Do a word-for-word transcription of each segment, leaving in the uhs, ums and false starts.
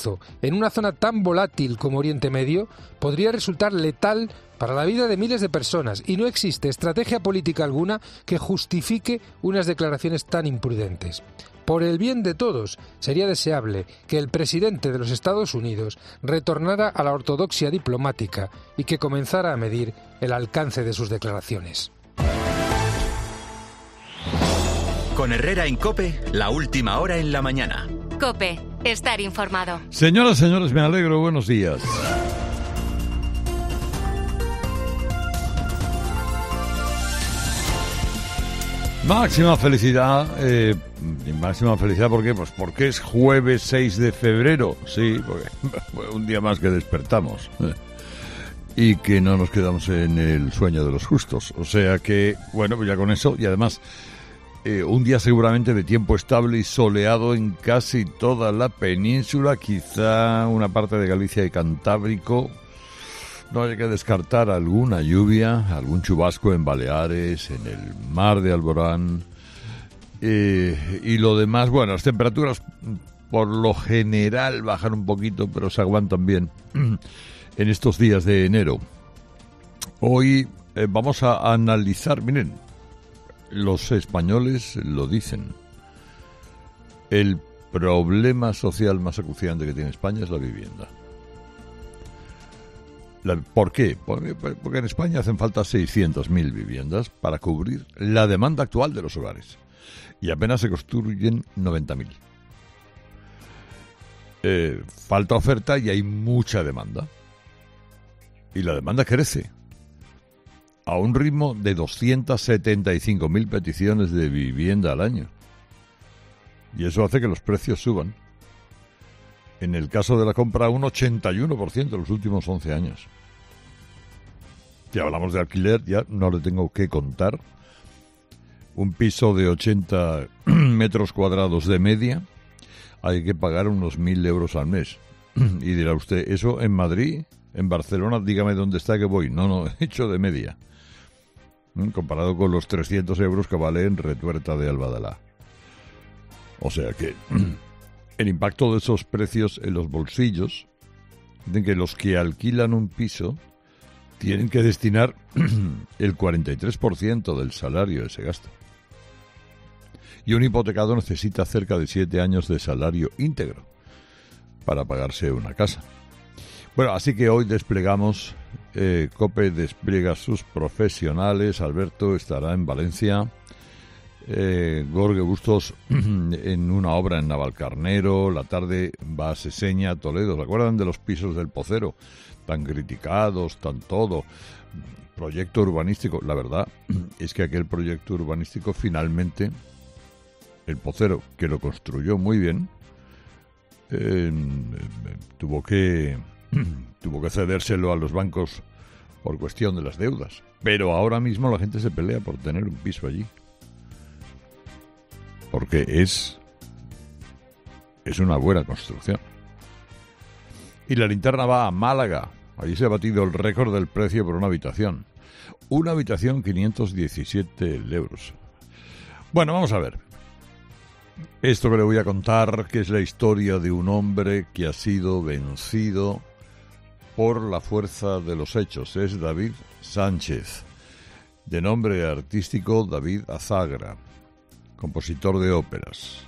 plazo en una zona tan volátil como Oriente Medio podría resultar letal para la vida de miles de personas y no existe estrategia política alguna que justifique unas declaraciones tan imprudentes. Por el bien de todos, sería deseable que el presidente de los Estados Unidos retornara a la ortodoxia diplomática y que comenzara a medir el alcance de sus declaraciones. Con Herrera en COPE, la última hora en la mañana. COPE, estar informado. Señoras, señores, me alegro, buenos días. Máxima felicidad, eh, máxima felicidad, ¿por qué? Pues porque es jueves seis de febrero, sí, porque un día más que despertamos eh, y que no nos quedamos en el sueño de los justos, o sea que, bueno, pues ya con eso, y además eh, un día seguramente de tiempo estable y soleado en casi toda la península, quizá una parte de Galicia y Cantábrico. No hay que descartar alguna lluvia, algún chubasco en Baleares, en el mar de Alborán. Eh, y lo demás, bueno, las temperaturas por lo general bajan un poquito, pero se aguantan bien en estos días de enero. Hoy eh, vamos a analizar, miren, los españoles lo dicen. El problema social más acuciante que tiene España es la vivienda. ¿Por qué? Porque en España hacen falta seiscientas mil viviendas para cubrir la demanda actual de los hogares. Y apenas se construyen noventa mil. Eh, falta oferta y hay mucha demanda. Y la demanda crece a un ritmo de doscientas setenta y cinco mil peticiones de vivienda al año. Y eso hace que los precios suban. En el caso de la compra, un ochenta y uno por ciento en los últimos once años. Si hablamos de alquiler, ya no le tengo que contar. Un piso de ochenta metros cuadrados de media, hay que pagar unos mil euros al mes. Y dirá usted, ¿eso en Madrid? ¿En Barcelona? Dígame dónde está que voy. No, no, he hecho de media. Comparado con los trescientos euros que vale en Retuerta de Albadalá. O sea que el impacto de esos precios en los bolsillos, de que los que alquilan un piso tienen que destinar el cuarenta y tres por ciento del salario a ese gasto. Y un hipotecado necesita cerca de siete años de salario íntegro para pagarse una casa. Bueno, así que hoy desplegamos, eh, COPE despliega sus profesionales. Alberto estará en Valencia. Eh, Gorge Bustos en una obra en Navalcarnero. La tarde va a Seseña, Toledo. ¿Se acuerdan de los pisos del Pocero? Tan criticados, tan todo. Proyecto urbanístico. La verdad es que aquel proyecto urbanístico finalmente, el Pocero, que lo construyó muy bien, eh, tuvo que tuvo que cedérselo a los bancos por cuestión de las deudas. Pero ahora mismo la gente se pelea por tener un piso allí. Porque es, es una buena construcción. Y la linterna va a Málaga. Allí se ha batido el récord del precio por una habitación. Una habitación, quinientos diecisiete euros. Bueno, vamos a ver. Esto que le voy a contar, que es la historia de un hombre que ha sido vencido por la fuerza de los hechos. Es David Sánchez, de nombre artístico David Azagra, compositor de óperas.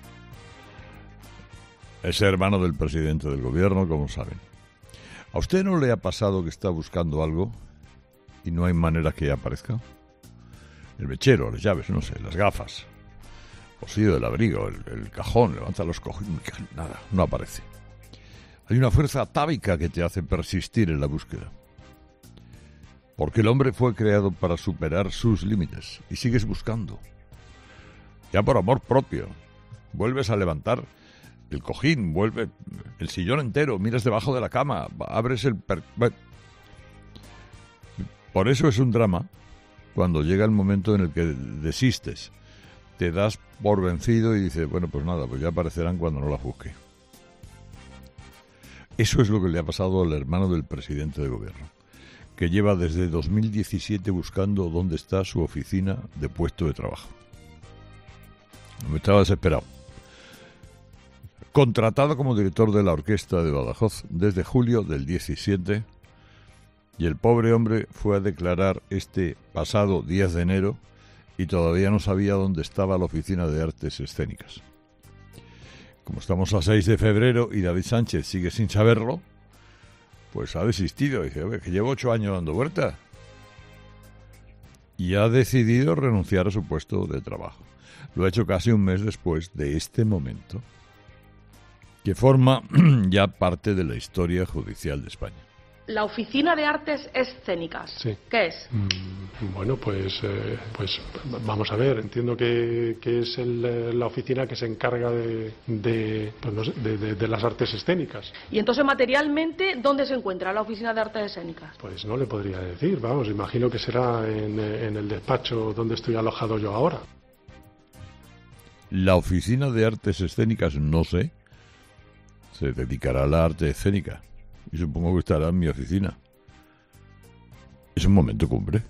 Es hermano del presidente del gobierno, como saben. ¿A usted no le ha pasado que está buscando algo y no hay manera que aparezca? El mechero, las llaves, no sé, las gafas, el bolsillo del abrigo, el, el cajón, levanta los cojines, nada, no aparece. Hay una fuerza atávica que te hace persistir en la búsqueda. Porque el hombre fue creado para superar sus límites y sigues buscando. Ya por amor propio. Vuelves a levantar el cojín, vuelve el sillón entero, miras debajo de la cama, abres el... Per... Por eso es un drama cuando llega el momento en el que desistes, te das por vencido y dices, bueno, pues nada, pues ya aparecerán cuando no la busque. Eso es lo que le ha pasado al hermano del presidente de gobierno, que lleva desde dos mil diecisiete buscando dónde está su oficina de puesto de trabajo. Me estaba desesperado. contratado como director de la Orquesta de Badajoz desde julio del diecisiete, y el pobre hombre fue a declarar este pasado diez de enero y todavía no sabía dónde estaba la Oficina de Artes Escénicas. Como estamos a seis de febrero y David Sánchez sigue sin saberlo, pues ha desistido. Dice, oye, que llevo ocho años dando vueltas. Y ha decidido renunciar a su puesto de trabajo. Lo ha hecho casi un mes después de este momento, que forma ya parte de la historia judicial de España. La Oficina de Artes Escénicas, sí. ¿Qué es? Mm, bueno, pues, eh, pues vamos a ver, entiendo que, que es el, la oficina que se encarga de, de, pues no sé, de, de, de las artes escénicas. Y entonces, materialmente, ¿dónde se encuentra la Oficina de Artes Escénicas? Pues no le podría decir, vamos, imagino que será en, en el despacho donde estoy alojado yo ahora. La Oficina de Artes Escénicas, no sé, se dedicará a la arte escénica. Y supongo que estará en mi oficina. Es un momento cumbre.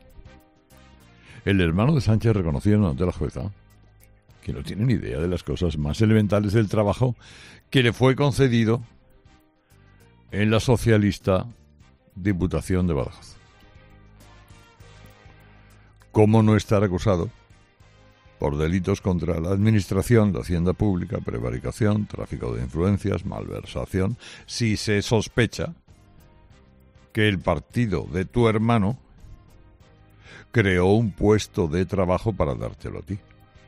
El hermano de Sánchez reconoció ante la jueza que no tiene ni idea de las cosas más elementales del trabajo que le fue concedido en la socialista Diputación de Badajoz. ¿Cómo no estar acusado por delitos contra la administración de Hacienda Pública, prevaricación, tráfico de influencias, malversación, si se sospecha que el partido de tu hermano creó un puesto de trabajo para dártelo a ti?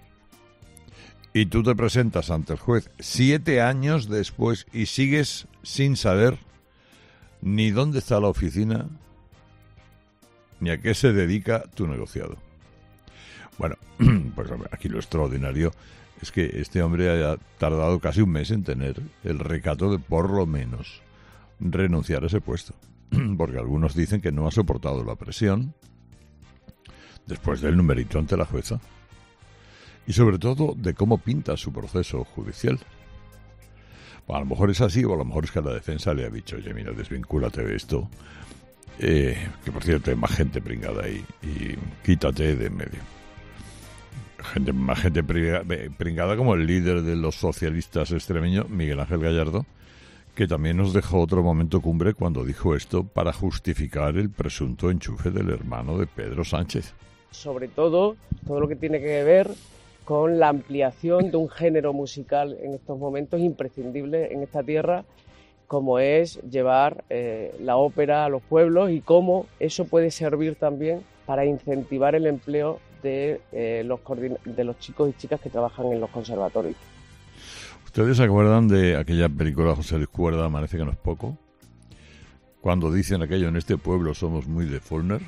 Y tú te presentas ante el juez siete años después y sigues sin saber ni dónde está la oficina ni a qué se dedica tu negociado. Bueno, pues aquí lo extraordinario es que este hombre haya tardado casi un mes en tener el recato de por lo menos renunciar a ese puesto. Porque algunos dicen que no ha soportado la presión después del numerito ante la jueza. Y sobre todo de cómo pinta su proceso judicial. Bueno, a lo mejor es así, o a lo mejor es que la defensa le ha dicho, oye, mira, desvincúlate de esto. Eh, que por cierto hay más gente pringada ahí y quítate de en medio. Gente, más gente pringada como el líder de los socialistas extremeños, Miguel Ángel Gallardo, que también nos dejó otro momento cumbre cuando dijo esto para justificar el presunto enchufe del hermano de Pedro Sánchez. Sobre todo, todo lo que tiene que ver con la ampliación de un género musical en estos momentos imprescindible en esta tierra, como es llevar eh, la ópera a los pueblos y cómo eso puede servir también para incentivar el empleo de, eh, los, de los chicos y chicas que trabajan en los conservatorios. ¿Ustedes se acuerdan de aquella película José Luis Cuerda, Parece que no es poco? Cuando dicen aquello, en este pueblo somos muy de Follner.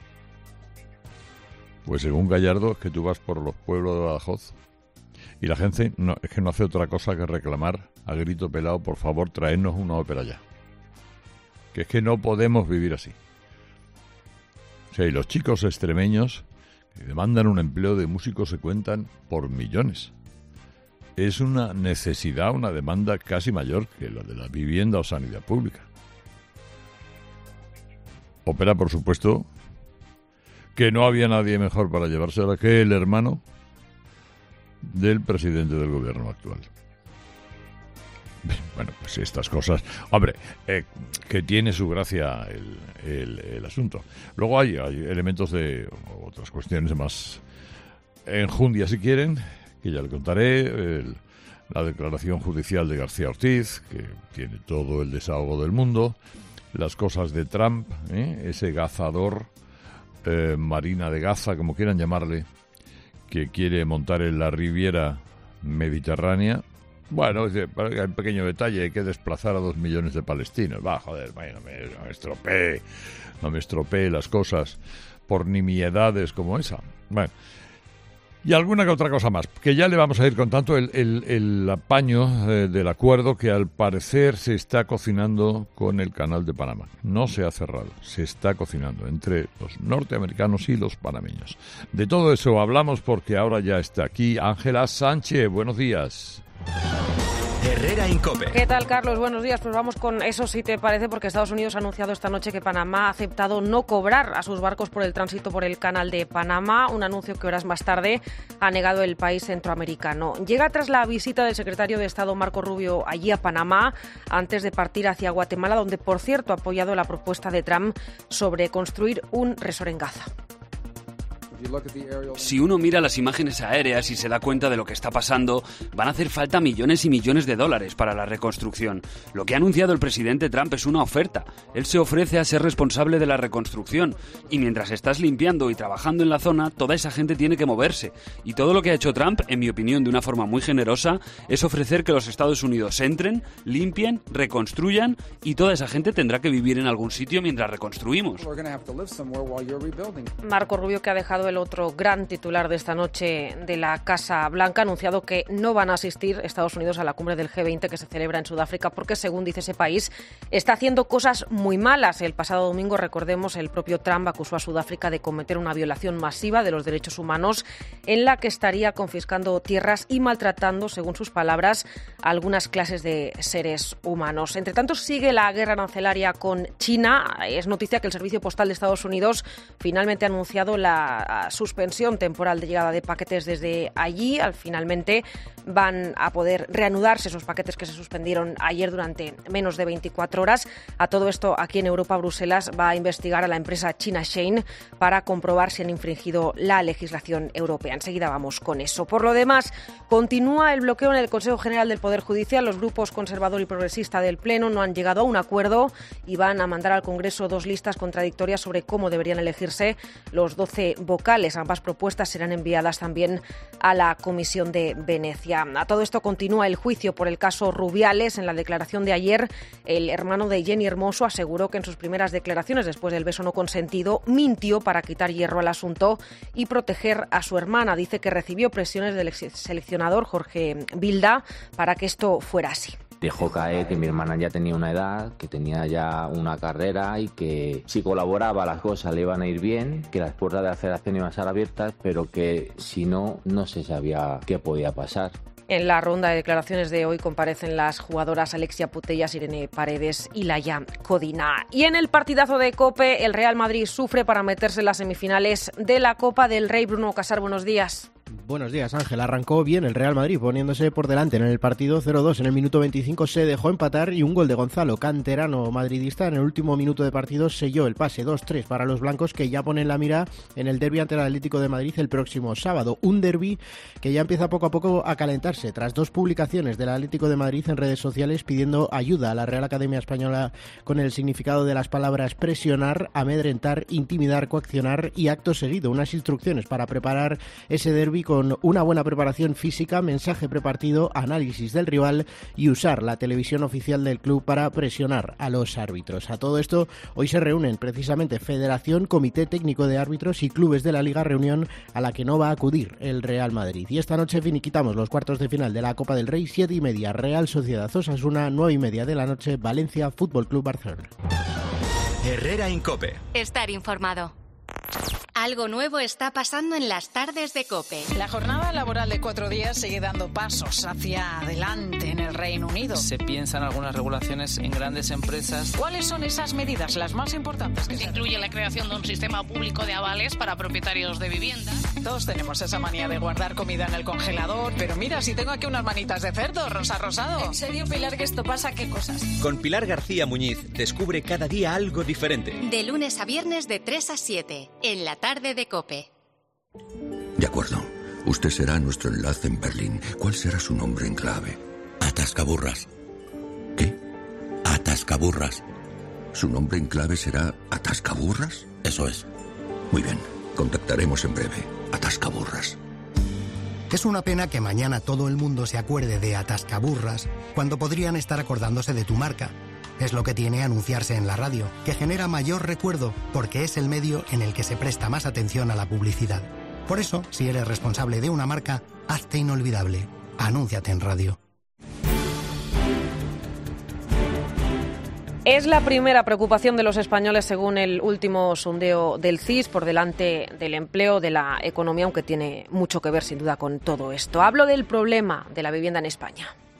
Pues según Gallardo, es que tú vas por los pueblos de Badajoz y la gente no, es que no hace otra cosa que reclamar a grito pelado, por favor, traednos una ópera ya. Que es que no podemos vivir así. O sea, y los chicos extremeños que demandan un empleo de músicos se cuentan por millones. Es una necesidad, una demanda casi mayor que la de la vivienda o sanidad pública. Ópera, por supuesto, que no había nadie mejor para llevársela que el hermano del presidente del gobierno actual. Bueno, pues estas cosas, hombre, eh, que tiene su gracia el, el, el asunto. Luego hay, hay elementos de otras cuestiones más enjundia, si quieren, que ya le contaré. El, la declaración judicial de García Ortiz, que tiene todo el desahogo del mundo. Las cosas de Trump, ¿eh? Ese gazador, eh, Marina de Gaza, como quieran llamarle, que quiere montar en la Riviera Mediterránea. Bueno, hay un pequeño detalle, hay que desplazar a dos millones de palestinos. Va, joder, no me, no me estropee, no me estropee las cosas por nimiedades como esa. Bueno, y alguna que otra cosa más, que ya le vamos a ir contando el, el, el apaño eh, del acuerdo que al parecer se está cocinando con el Canal de Panamá. No se ha cerrado, se está cocinando entre los norteamericanos y los panameños. De todo eso hablamos porque ahora ya está aquí Ángela Sánchez. Buenos días. Herrera Incope. ¿Qué tal, Carlos? Buenos días. Pues vamos con eso, si te parece, porque Estados Unidos ha anunciado esta noche que Panamá ha aceptado no cobrar a sus barcos por el tránsito por el canal de Panamá, un anuncio que horas más tarde ha negado el país centroamericano. Llega tras la visita del secretario de Estado Marco Rubio allí a Panamá, antes de partir hacia Guatemala, donde, por cierto, ha apoyado la propuesta de Trump sobre construir un resort en Gaza. Si uno mira las imágenes aéreas y se da cuenta de lo que está pasando, van a hacer falta millones y millones de dólares para la reconstrucción. Lo que ha anunciado el presidente Trump es una oferta. Él se ofrece a ser responsable de la reconstrucción. Y mientras estás limpiando y trabajando en la zona, toda esa gente tiene que moverse. Y todo lo que ha hecho Trump, en mi opinión, de una forma muy generosa, es ofrecer que los Estados Unidos entren, limpien, reconstruyan, y toda esa gente tendrá que vivir en algún sitio mientras reconstruimos. Marco Rubio, que ha dejado el otro gran titular de esta noche de la Casa Blanca, ha anunciado que no van a asistir Estados Unidos a la cumbre del G veinte que se celebra en Sudáfrica porque, según dice ese país, está haciendo cosas muy malas. El pasado domingo, recordemos, el propio Trump acusó a Sudáfrica de cometer una violación masiva de los derechos humanos en la que estaría confiscando tierras y maltratando, según sus palabras, a algunas clases de seres humanos. Entre tanto, sigue la guerra arancelaria con China. Es noticia que el Servicio Postal de Estados Unidos finalmente ha anunciado la suspensión temporal de llegada de paquetes desde allí. Al finalmente van a poder reanudarse esos paquetes que se suspendieron ayer durante menos de veinticuatro horas. A todo esto, aquí en Europa, Bruselas va a investigar a la empresa china Shein para comprobar si han infringido la legislación europea. Enseguida vamos con eso. Por lo demás, continúa el bloqueo en el Consejo General del Poder Judicial. Los grupos conservador y progresista del Pleno no han llegado a un acuerdo y van a mandar al Congreso dos listas contradictorias sobre cómo deberían elegirse los doce vocales. Ambas propuestas serán enviadas también a la Comisión de Venecia. A todo esto continúa el juicio por el caso Rubiales. En la declaración de ayer, el hermano de Jenny Hermoso aseguró que en sus primeras declaraciones, después del beso no consentido, mintió para quitar hierro al asunto y proteger a su hermana. Dice que recibió presiones del ex seleccionador Jorge Vilda para que esto fuera así. Dejó caer que mi hermana ya tenía una edad, que tenía ya una carrera y que si colaboraba las cosas le iban a ir bien, que las puertas de la federación iban a estar abiertas, pero que si no, no se sabía qué podía pasar. En la ronda de declaraciones de hoy comparecen las jugadoras Alexia Putellas, Irene Paredes y Laia Codina. Y en el partidazo de COPE, el Real Madrid sufre para meterse en las semifinales de la Copa del Rey. Bruno Casar, buenos días. Buenos días, Ángel. Arrancó bien el Real Madrid, poniéndose por delante en el partido cero dos. En el minuto veinticinco se dejó empatar y un gol de Gonzalo, canterano madridista, en el último minuto de partido selló el pase dos tres para los blancos, que ya ponen la mira en el derbi ante el Atlético de Madrid el próximo sábado. Un derbi que ya empieza poco a poco a calentarse tras dos publicaciones del Atlético de Madrid en redes sociales pidiendo ayuda a la Real Academia Española con el significado de las palabras presionar, amedrentar, intimidar, coaccionar y acto seguido. Unas instrucciones para preparar ese derbi con una buena preparación física, mensaje prepartido, análisis del rival y usar la televisión oficial del club para presionar a los árbitros. A todo esto, hoy se reúnen precisamente Federación, Comité Técnico de Árbitros y clubes de la Liga, reunión a la que no va a acudir el Real Madrid. Y esta noche finiquitamos los cuartos de final de la Copa del Rey, siete y media Real Sociedad Osasuna, nueve y media de la noche Valencia Fútbol Club Barcelona. Herrera Incope. Estar informado. Algo nuevo está pasando en las tardes de COPE. La jornada laboral de cuatro días sigue dando pasos hacia adelante en el Reino Unido. Se piensan algunas regulaciones en grandes empresas. ¿Cuáles son esas medidas, las más importantes? Que se incluye la creación de un sistema público de avales para propietarios de vivienda. Todos tenemos esa manía de guardar comida en el congelador, pero mira, si tengo aquí unas manitas de cerdo, rosa rosado. ¿En serio, Pilar, que esto pasa? ¿Qué cosas? Con Pilar García Muñiz descubre cada día algo diferente. De lunes a viernes de tres a siete, en la tarde de COPE. De acuerdo. Usted será nuestro enlace en Berlín. ¿Cuál será su nombre en clave? Atascaburras. ¿Qué? Atascaburras. ¿Su nombre en clave será Atascaburras? Eso es. Muy bien. Contactaremos en breve. Atascaburras. Es una pena que mañana todo el mundo se acuerde de Atascaburras cuando podrían estar acordándose de tu marca. Es lo que tiene anunciarse en la radio, que genera mayor recuerdo porque es el medio en el que se presta más atención a la publicidad. Por eso, si eres responsable de una marca, hazte inolvidable. Anúnciate en radio. Es la primera preocupación de los españoles según el último sondeo del C I S, por delante del empleo, de la economía, aunque tiene mucho que ver sin duda con todo esto. Hablo del problema de la vivienda en España.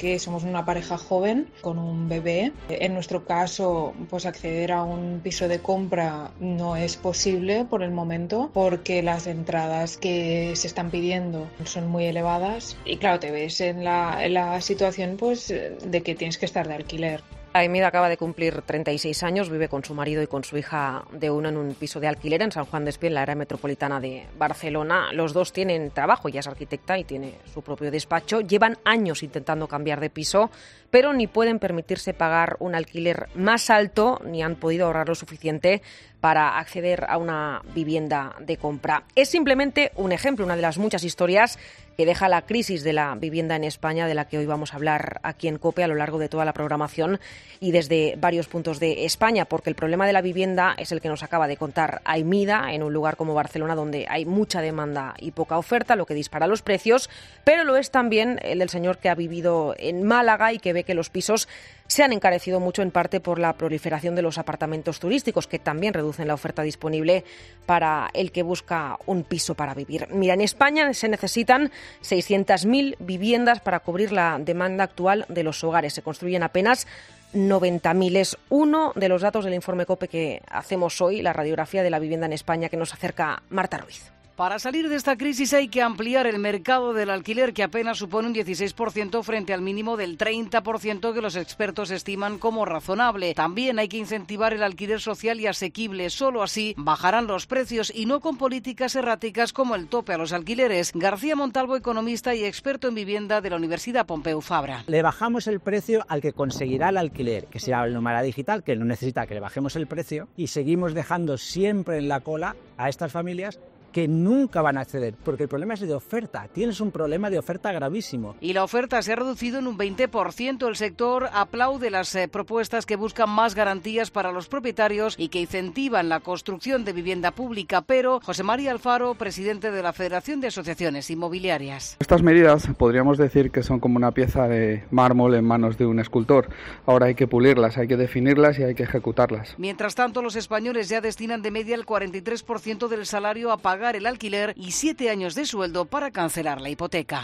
que somos una pareja joven con un bebé. En nuestro caso, pues acceder a un piso de compra no es posible por el momento porque las entradas que se están pidiendo son muy elevadas y claro, te ves en la, en la situación pues de que tienes que estar de alquiler. Aimida acaba de cumplir treinta y seis años, vive con su marido y con su hija de uno en un piso de alquiler en San Juan de Espí, en la área metropolitana de Barcelona. Los dos tienen trabajo, ella es arquitecta y tiene su propio despacho. Llevan años intentando cambiar de piso, pero ni pueden permitirse pagar un alquiler más alto, ni han podido ahorrar lo suficiente para acceder a una vivienda de compra. Es simplemente un ejemplo, una de las muchas historias que deja la crisis de la vivienda en España, de la que hoy vamos a hablar aquí en COPE a lo largo de toda la programación y desde varios puntos de España, porque el problema de la vivienda es el que nos acaba de contar Aimida, en un lugar como Barcelona donde hay mucha demanda y poca oferta, lo que dispara los precios, pero lo es también el del señor que ha vivido en Málaga y que ve que los pisos se han encarecido mucho en parte por la proliferación de los apartamentos turísticos, que también reducen la oferta disponible para el que busca un piso para vivir. Mira, en España se necesitan seiscientas mil viviendas para cubrir la demanda actual de los hogares. Se construyen apenas noventa mil. Es uno de los datos del informe COPE que hacemos hoy, la radiografía de la vivienda en España, que nos acerca Marta Ruiz. Para salir de esta crisis hay que ampliar el mercado del alquiler, que apenas supone un dieciséis por ciento frente al mínimo del treinta por ciento que los expertos estiman como razonable. También hay que incentivar el alquiler social y asequible. Solo así bajarán los precios y no con políticas erráticas como el tope a los alquileres. García Montalvo, economista y experto en vivienda de la Universidad Pompeu Fabra. Le bajamos el precio al que conseguirá el alquiler, que sea el nómada digital, que no necesita que le bajemos el precio, y seguimos dejando siempre en la cola a estas familias que nunca van a acceder, porque el problema es de oferta. Tienes un problema de oferta gravísimo. Y la oferta se ha reducido en un veinte por ciento. El sector aplaude las eh, propuestas que buscan más garantías para los propietarios y que incentivan la construcción de vivienda pública, pero José María Alfaro, presidente de la Federación de Asociaciones Inmobiliarias. Estas medidas podríamos decir que son como una pieza de mármol en manos de un escultor. Ahora hay que pulirlas, hay que definirlas y hay que ejecutarlas. Mientras tanto, los españoles ya destinan de media el cuarenta y tres por ciento del salario a pagar el alquiler y siete años de sueldo para cancelar la hipoteca.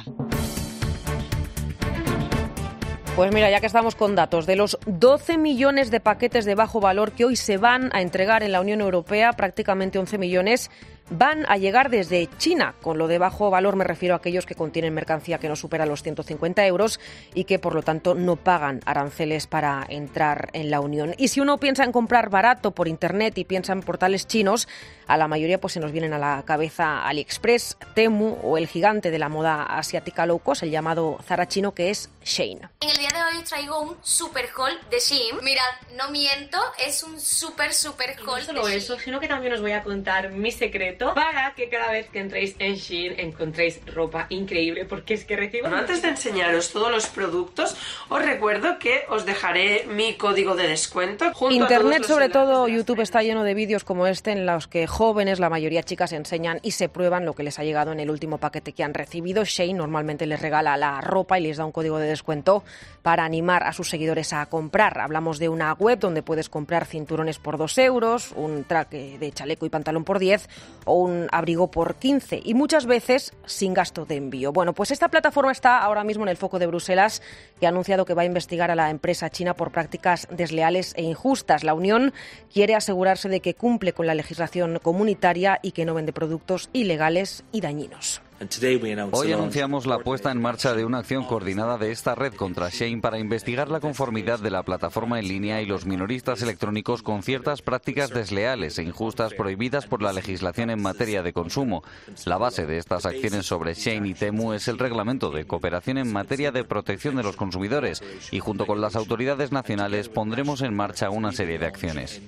Pues mira, ya que estamos con datos, de los doce millones de paquetes de bajo valor que hoy se van a entregar en la Unión Europea, prácticamente once millones van a llegar desde China. Con lo de bajo valor me refiero a aquellos que contienen mercancía que no supera los ciento cincuenta euros y que, por lo tanto, no pagan aranceles para entrar en la Unión. Y si uno piensa en comprar barato por Internet y piensa en portales chinos, a la mayoría pues se nos vienen a la cabeza AliExpress, Temu o el gigante de la moda asiática low cost, el llamado Zara chino, que es Shein. En el día de hoy traigo un super haul de Shein. Mirad, no miento, es un super super haul. No solo eso, sino que también os voy a contar mi secreto para que cada vez que entréis en Shein encontréis ropa increíble, porque es que recibo... Bueno, antes de enseñaros todos los productos, os recuerdo que os dejaré mi código de descuento. Junto Internet, a sobre todo YouTube, está lleno de vídeos como este en los que jóvenes, la mayoría chicas, enseñan y se prueban lo que les ha llegado en el último paquete que han recibido. Shein normalmente les regala la ropa y les da un código de descuento para animar a sus seguidores a comprar. Hablamos de una web donde puedes comprar cinturones por dos euros, un traje de chaleco y pantalón por diez o un abrigo por quince, y muchas veces sin gasto de envío. Bueno, pues esta plataforma está ahora mismo en el foco de Bruselas, que ha anunciado que va a investigar a la empresa china por prácticas desleales e injustas. La Unión quiere asegurarse de que cumple con la legislación comunitaria y que no vende productos ilegales y dañinos. Hoy anunciamos la puesta en marcha de una acción coordinada de esta red contra Shein para investigar la conformidad de la plataforma en línea y los minoristas electrónicos con ciertas prácticas desleales e injustas prohibidas por la legislación en materia de consumo. La base de estas acciones sobre Shein y Temu es el Reglamento de Cooperación en materia de protección de los consumidores y junto con las autoridades nacionales pondremos en marcha una serie de acciones.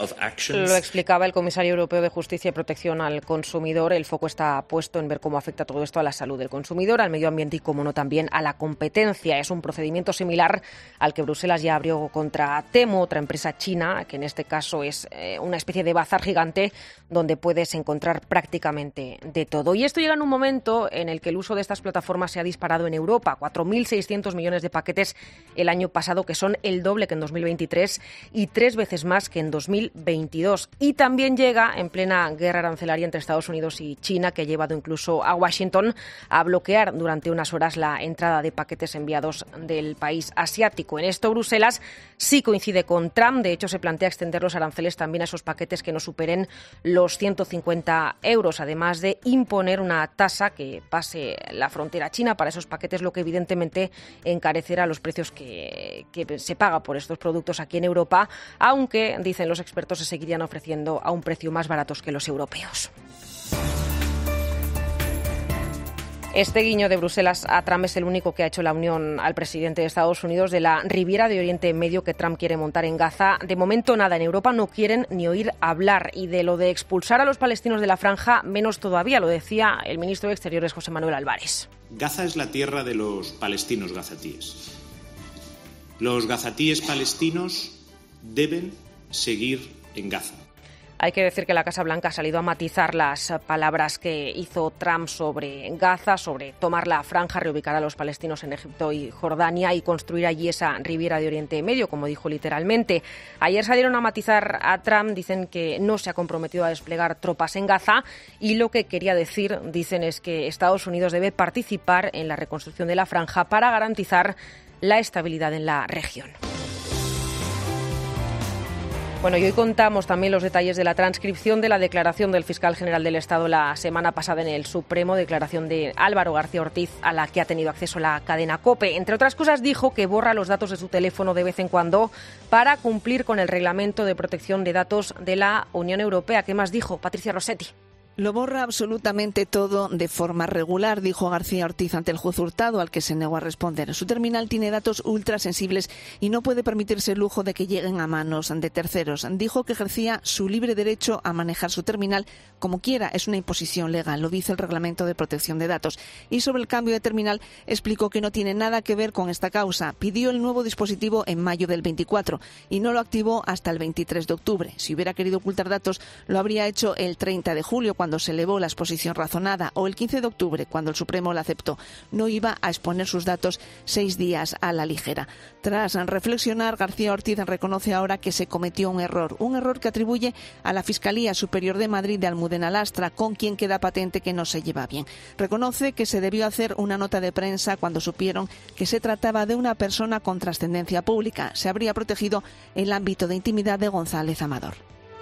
Lo explicaba el comisario europeo de Justicia y Protección al Consumidor. El foco está puesto en ver cómo afecta todo esto a la salud del consumidor, al medio ambiente y, como no, también a la competencia. Es un procedimiento similar al que Bruselas ya abrió contra Temu, otra empresa china, que en este caso es eh, una especie de bazar gigante donde puedes encontrar prácticamente de todo. Y esto llega en un momento en el que el uso de estas plataformas se ha disparado en Europa. cuatro mil seiscientos millones de paquetes el año pasado, que son el doble que en dos mil veintitrés y tres veces más que en dos mil veintidós. Y también llega en plena guerra arancelaria entre Estados Unidos y China, que ha llevado incluso a Washington Washington a bloquear durante unas horas la entrada de paquetes enviados del país asiático. En esto, Bruselas sí coincide con Trump. De hecho, se plantea extender los aranceles también a esos paquetes que no superen los ciento cincuenta euros, además de imponer una tasa que pase la frontera china para esos paquetes, lo que evidentemente encarecerá los precios que, que se paga por estos productos aquí en Europa, aunque, dicen los expertos, se seguirían ofreciendo a un precio más baratos que los europeos. Este guiño de Bruselas a Trump es el único que ha hecho la Unión al presidente de Estados Unidos de la Riviera de Oriente Medio que Trump quiere montar en Gaza. De momento nada, en Europa no quieren ni oír hablar, y de lo de expulsar a los palestinos de la franja menos todavía, lo decía el ministro de Exteriores José Manuel Álvarez. Gaza es la tierra de los palestinos gazatíes. Los gazatíes palestinos deben seguir en Gaza. Hay que decir que la Casa Blanca ha salido a matizar las palabras que hizo Trump sobre Gaza, sobre tomar la franja, reubicar a los palestinos en Egipto y Jordania y construir allí esa Riviera de Oriente Medio, como dijo literalmente. Ayer salieron a matizar a Trump, dicen que no se ha comprometido a desplegar tropas en Gaza, y lo que quería decir, dicen, es que Estados Unidos debe participar en la reconstrucción de la franja para garantizar la estabilidad en la región. Bueno, y hoy contamos también los detalles de la transcripción de la declaración del fiscal general del Estado la semana pasada en el Supremo, declaración de Álvaro García Ortiz, a la que ha tenido acceso la cadena COPE. Entre otras cosas, dijo que borra los datos de su teléfono de vez en cuando para cumplir con el Reglamento de Protección de Datos de la Unión Europea. ¿Qué más dijo Patricia Rossetti? Lo borra absolutamente todo de forma regular, dijo García Ortiz ante el juez Hurtado, al que se negó a responder. Su terminal tiene datos ultrasensibles y no puede permitirse el lujo de que lleguen a manos de terceros. Dijo que ejercía su libre derecho a manejar su terminal como quiera. Es una imposición legal, lo dice el Reglamento de Protección de Datos. Y sobre el cambio de terminal explicó que no tiene nada que ver con esta causa. Pidió el nuevo dispositivo en mayo del veinticuatro y no lo activó hasta el veintitrés de octubre. Si hubiera querido ocultar datos, lo habría hecho el treinta de julio, cuando se elevó la exposición razonada, o el quince de octubre, cuando el Supremo la aceptó. No iba a exponer sus datos seis días a la ligera. Tras reflexionar, García Ortiz reconoce ahora que se cometió un error, un error que atribuye a la Fiscalía Superior de Madrid de Almudena Lastra, con quien queda patente que no se lleva bien. Reconoce que se debió hacer una nota de prensa cuando supieron que se trataba de una persona con trascendencia pública. Se habría protegido el ámbito de intimidad de González Amador.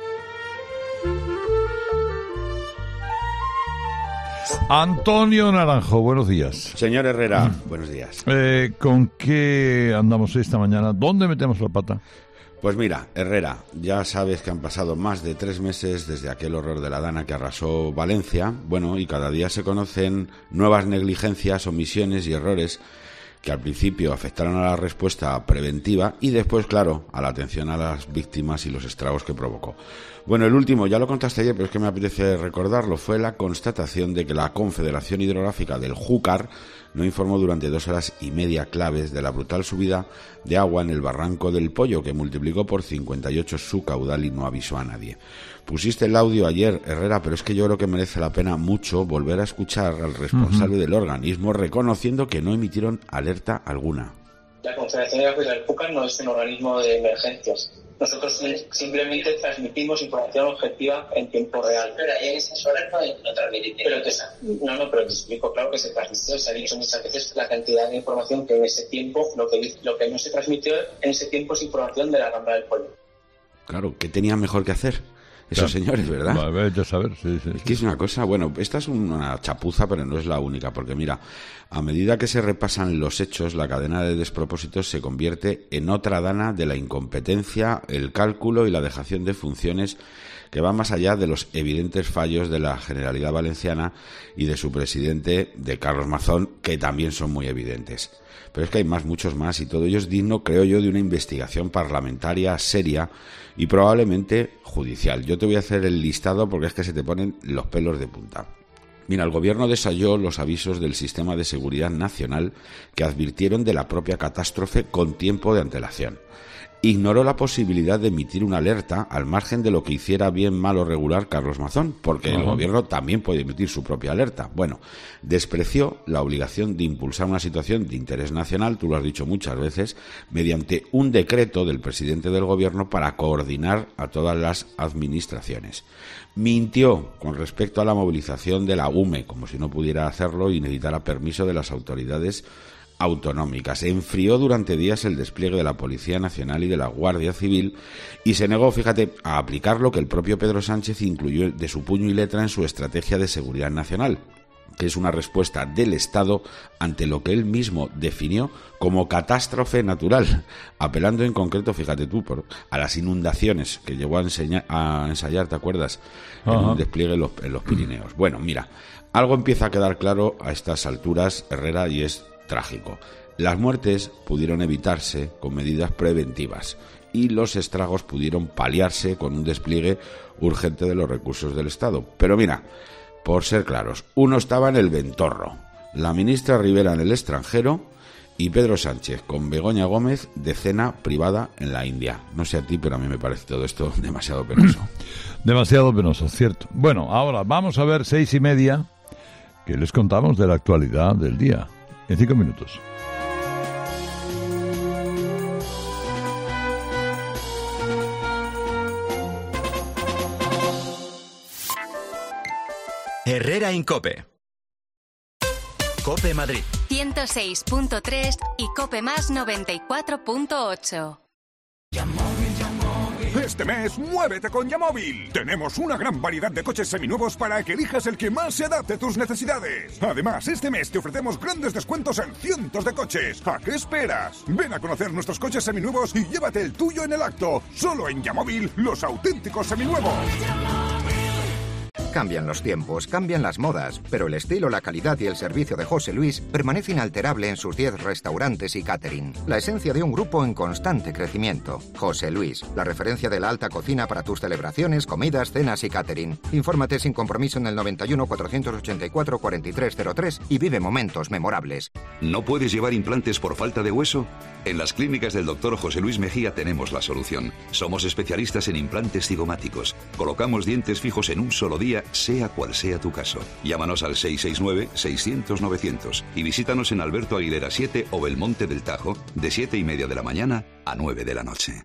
Antonio Naranjo, buenos días. Señor Herrera, mm. buenos días. Eh, ¿Con qué andamos esta mañana? ¿Dónde metemos la pata? Pues mira, Herrera, ya sabes que han pasado más de tres meses desde aquel horror de la Dana que arrasó Valencia. Bueno, y cada día se conocen nuevas negligencias, omisiones y errores que al principio afectaron a la respuesta preventiva y después, claro, a la atención a las víctimas y los estragos que provocó. Bueno, el último, ya lo contaste ayer, pero es que me apetece recordarlo, fue la constatación de que la Confederación Hidrográfica del Júcar no informó durante dos horas y media claves de la brutal subida de agua en el Barranco del Pollo, que multiplicó por cincuenta y ocho su caudal y no avisó a nadie. Pusiste el audio ayer, Herrera, pero es que yo creo que merece la pena mucho volver a escuchar al responsable uh-huh. del organismo reconociendo que no emitieron alerta alguna. La Confederación Hidrográfica del Júcar no es un organismo de emergencias. Nosotros simplemente transmitimos información objetiva en tiempo real. Pero ahí en esas horas no, no transmitiste. Pero te, no, no, pero te explico, claro que se transmitió. Se ha dicho muchas veces la cantidad de información que en ese tiempo, lo que, lo que no se transmitió en ese tiempo es información de la Rambla del Pollo. Claro, ¿qué tenían mejor que hacer esos claro. señores, verdad? A ver, ya saber, sí, sí. Es que es una cosa, bueno, esta es una chapuza, pero no es la única, porque mira, a medida que se repasan los hechos, la cadena de despropósitos se convierte en otra dana de la incompetencia, el cálculo y la dejación de funciones que va más allá de los evidentes fallos de la Generalidad Valenciana y de su presidente, de Carlos Mazón, que también son muy evidentes. Pero es que hay más, muchos más, y todo ello es digno, creo yo, de una investigación parlamentaria seria y probablemente judicial. Yo te voy a hacer el listado porque es que se te ponen los pelos de punta. Mira, el gobierno desayó los avisos del Sistema de Seguridad Nacional que advirtieron de la propia catástrofe con tiempo de antelación. ignoró la posibilidad de emitir una alerta al margen de lo que hiciera bien, mal o regular Carlos Mazón, porque uh-huh. el gobierno también puede emitir su propia alerta. Bueno, despreció la obligación de impulsar una situación de interés nacional, tú lo has dicho muchas veces, mediante un decreto del presidente del gobierno para coordinar a todas las administraciones. Mintió con respecto a la movilización de la U M E, como si no pudiera hacerlo y necesitara permiso de las autoridades autonómicas. Enfrió durante días el despliegue de la Policía Nacional y de la Guardia Civil y se negó, fíjate, a aplicar lo que el propio Pedro Sánchez incluyó de su puño y letra en su estrategia de seguridad nacional, que es una respuesta del Estado ante lo que él mismo definió como catástrofe natural, apelando en concreto, fíjate tú, por, a las inundaciones que llegó a, enseñar, a ensayar, ¿te acuerdas?, en un despliegue en los, en los Pirineos. Bueno, mira, algo empieza a quedar claro a estas alturas, Herrera, y es trágico. Las muertes pudieron evitarse con medidas preventivas y los estragos pudieron paliarse con un despliegue urgente de los recursos del Estado. Pero mira, por ser claros, uno estaba en el Ventorro, la ministra Rivera en el extranjero y Pedro Sánchez con Begoña Gómez de cena privada en la India. No sé a ti, pero a mí me parece todo esto demasiado penoso. Demasiado penoso, cierto. Bueno, ahora vamos a ver seis y media, que les contamos de la actualidad del día. En cinco minutos. Herrera Incope. Cope Madrid. ciento seis punto tres y Cope Más noventa y cuatro punto ocho. Este mes, muévete con Yamóvil. Tenemos una gran variedad de coches seminuevos para que elijas el que más se adapte a tus necesidades. Además, este mes te ofrecemos grandes descuentos en cientos de coches. ¿A qué esperas? Ven a conocer nuestros coches seminuevos y llévate el tuyo en el acto. Solo en Yamóvil, los auténticos seminuevos. Cambian los tiempos, cambian las modas, pero el estilo, la calidad y el servicio de José Luis permanece inalterable en sus diez restaurantes y catering. La esencia de un grupo en constante crecimiento. José Luis, la referencia de la alta cocina para tus celebraciones, comidas, cenas y catering. Infórmate sin compromiso en el noventa y uno, cuatrocientos ochenta y cuatro, cuarenta y tres cero tres y vive momentos memorables. ¿No puedes llevar implantes por falta de hueso? En las clínicas del doctor José Luis Mejía tenemos la solución. Somos especialistas en implantes cigomáticos. Colocamos dientes fijos en un solo día, sea cual sea tu caso. Llámanos al seis seis nueve, seiscientos, novecientos y visítanos en Alberto Aguilera siete o Belmonte del Tajo de siete y media de la mañana a nueve de la noche.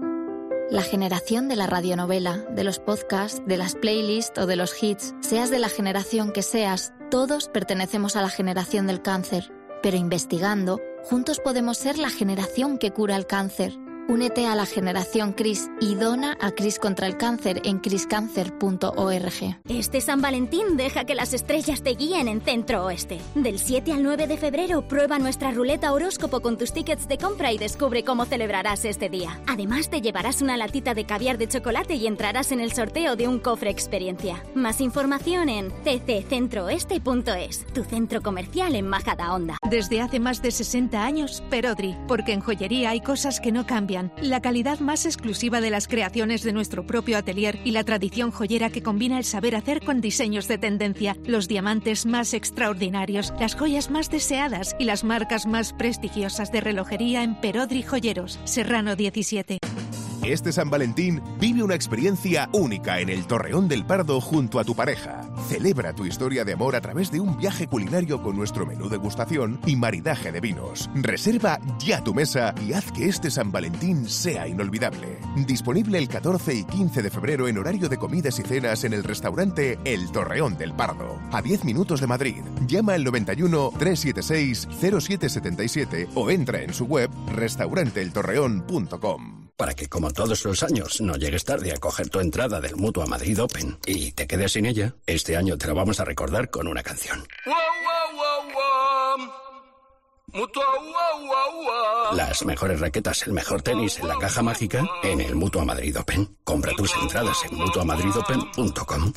La generación de la radionovela, de los podcasts, de las playlists o de los hits, seas de la generación que seas, todos pertenecemos a la generación del cáncer. Pero investigando, juntos podemos ser la generación que cura el cáncer. Únete a la generación CRIS y dona a CRIS contra el cáncer en cris cáncer punto org. Este San Valentín deja que las estrellas te guíen en Centro Oeste. Del siete al nueve de febrero prueba nuestra ruleta horóscopo con tus tickets de compra y descubre cómo celebrarás este día. Además te llevarás una latita de caviar de chocolate y entrarás en el sorteo de un cofre experiencia. Más información en c c centro oeste punto es, tu centro comercial en Majadahonda. Desde hace más de sesenta años, Perodri, porque en joyería hay cosas que no cambian. La calidad más exclusiva de las creaciones de nuestro propio atelier y la tradición joyera que combina el saber hacer con diseños de tendencia, los diamantes más extraordinarios, las joyas más deseadas y las marcas más prestigiosas de relojería en Perodri Joyeros, Serrano diecisiete. Este San Valentín vive una experiencia única en el Torreón del Pardo junto a tu pareja. Celebra tu historia de amor a través de un viaje culinario con nuestro menú degustación y maridaje de vinos. Reserva ya tu mesa y haz que este San Valentín sea inolvidable. Disponible el catorce y quince de febrero en horario de comidas y cenas en el restaurante El Torreón del Pardo, a diez minutos de Madrid. Llama al noventa y uno, trescientos setenta y seis, cero siete setenta y siete o entra en su web restaurante el torreón punto com. Para que, como todos los años, no llegues tarde a coger tu entrada del Mutua Madrid Open y te quedes sin ella, este año te lo vamos a recordar con una canción. Wow, wow, wow, wow. Mutua, wow, wow, wow. Las mejores raquetas, el mejor tenis en la caja mágica en el Mutua Madrid Open. Compra tus entradas en mutua madrid open punto com.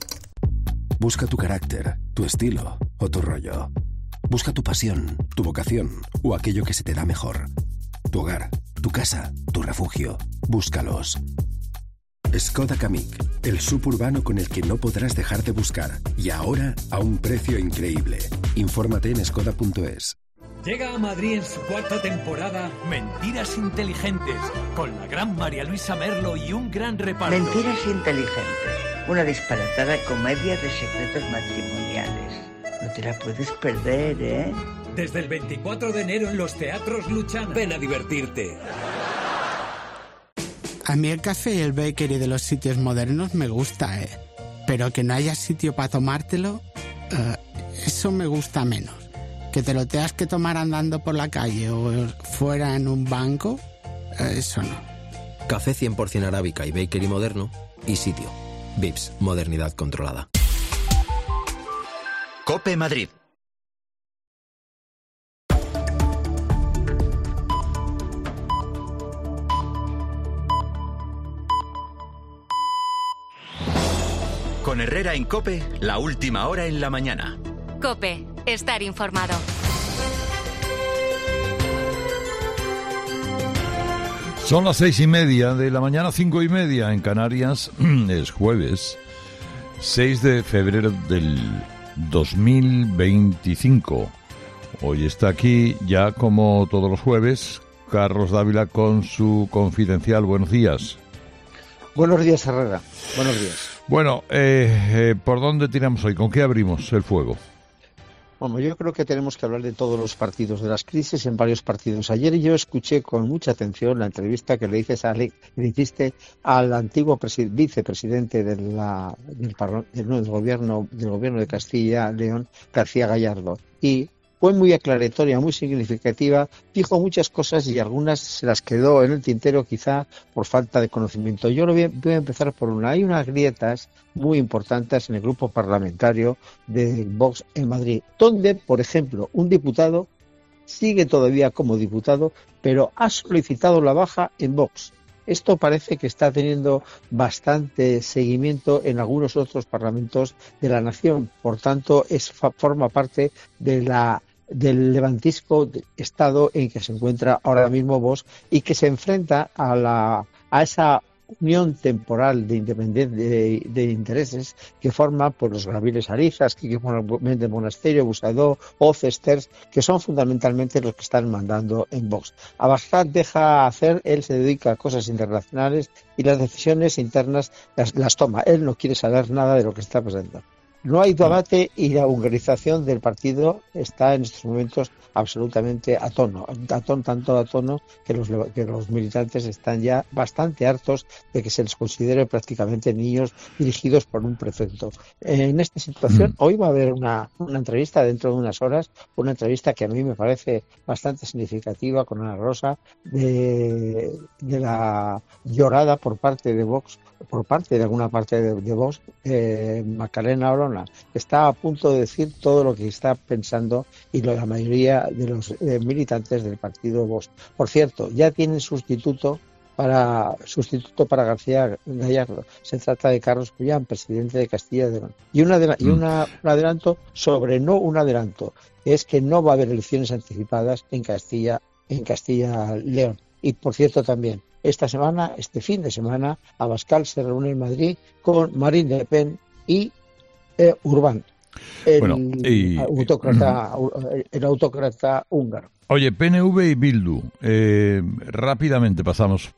Busca tu carácter, tu estilo o tu rollo. Busca tu pasión, tu vocación o aquello que se te da mejor. Tu hogar, tu casa, tu refugio. Búscalos. Skoda Kamiq, el suburbano con el que no podrás dejar de buscar. Y ahora a un precio increíble. Infórmate en skoda punto es. Llega a Madrid en su cuarta temporada Mentiras Inteligentes, con la gran María Luisa Merlo y un gran reparto. Mentiras Inteligentes, una disparatada comedia de secretos matrimoniales. No te la puedes perder, ¿eh? Desde el veinticuatro de enero en los teatros Luchana. Ven a divertirte. A mí el café y el bakery de los sitios modernos me gusta, ¿eh? Pero que no haya sitio para tomártelo, uh, eso me gusta menos. Que te lo tengas que tomar andando por la calle o fuera en un banco, uh, eso no. Café cien por ciento arábica y bakery moderno y sitio. Vips, modernidad controlada. COPE Madrid. Con Herrera en COPE, la última hora en la mañana. COPE, estar informado. Son las seis y media de la mañana, cinco y media en Canarias. Es jueves, seis de febrero del dos mil veinticinco. Hoy está aquí, ya como todos los jueves, Carlos Dávila con su Confidencial. Buenos días. Buenos días, Herrera. Buenos días. Bueno, eh, eh, ¿por dónde tiramos hoy? ¿Con qué abrimos el fuego? Bueno, yo creo que tenemos que hablar de todos los partidos, de las crisis en varios partidos. Ayer yo escuché con mucha atención la entrevista que le, dices a, le hiciste al antiguo presi- vicepresidente de la, del, del, del, gobierno, del gobierno de Castilla, León, García Gallardo. Y fue muy aclaratoria, muy significativa, dijo muchas cosas y algunas se las quedó en el tintero quizá por falta de conocimiento. Yo lo voy a, voy a empezar por una. Hay unas grietas muy importantes en el grupo parlamentario de Vox en Madrid, donde, por ejemplo, un diputado sigue todavía como diputado, pero ha solicitado la baja en Vox. Esto parece que está teniendo bastante seguimiento en algunos otros parlamentos de la nación. Por tanto, es, forma parte de la, del levantisco estado en que se encuentra ahora mismo Vox y que se enfrenta a, la, a esa unión temporal de independencia de, de intereses que forma por los Gabriles Arizas, Quique Méndez Monasterio, Busadó o Cesters, que son fundamentalmente los que están mandando en Vox. Abascal deja hacer, él se dedica a cosas internacionales y las decisiones internas las, las toma. Él no quiere saber nada de lo que está pasando. No hay debate y la hungarización del partido está en estos momentos absolutamente a tono, a tono tanto a tono que los, que los militantes están ya bastante hartos de que se les considere prácticamente niños dirigidos por un prefecto. En esta situación, hoy va a haber una, una entrevista dentro de unas horas, una entrevista que a mí me parece bastante significativa con Ana Rosa, de, de la llorada por parte de Vox, por parte de alguna parte de, de Vox, eh, Macarena Olona, que está a punto de decir todo lo que está pensando y lo, la mayoría de los eh, militantes del partido Vox. Por cierto, ya tienen sustituto para sustituto para García Gallardo. Se trata de Carlos Puyán, presidente de Castilla y León. Y, una de la, y una, un adelanto sobre no un adelanto, que es que no va a haber elecciones anticipadas en Castilla en Castilla y León. Y por cierto también, esta semana, este fin de semana, Abascal se reúne en Madrid con Marine Le Pen y eh, Urbán, el, bueno, y, autócrata, uh, el autócrata húngaro. Oye, P N V y Bildu, eh, rápidamente pasamos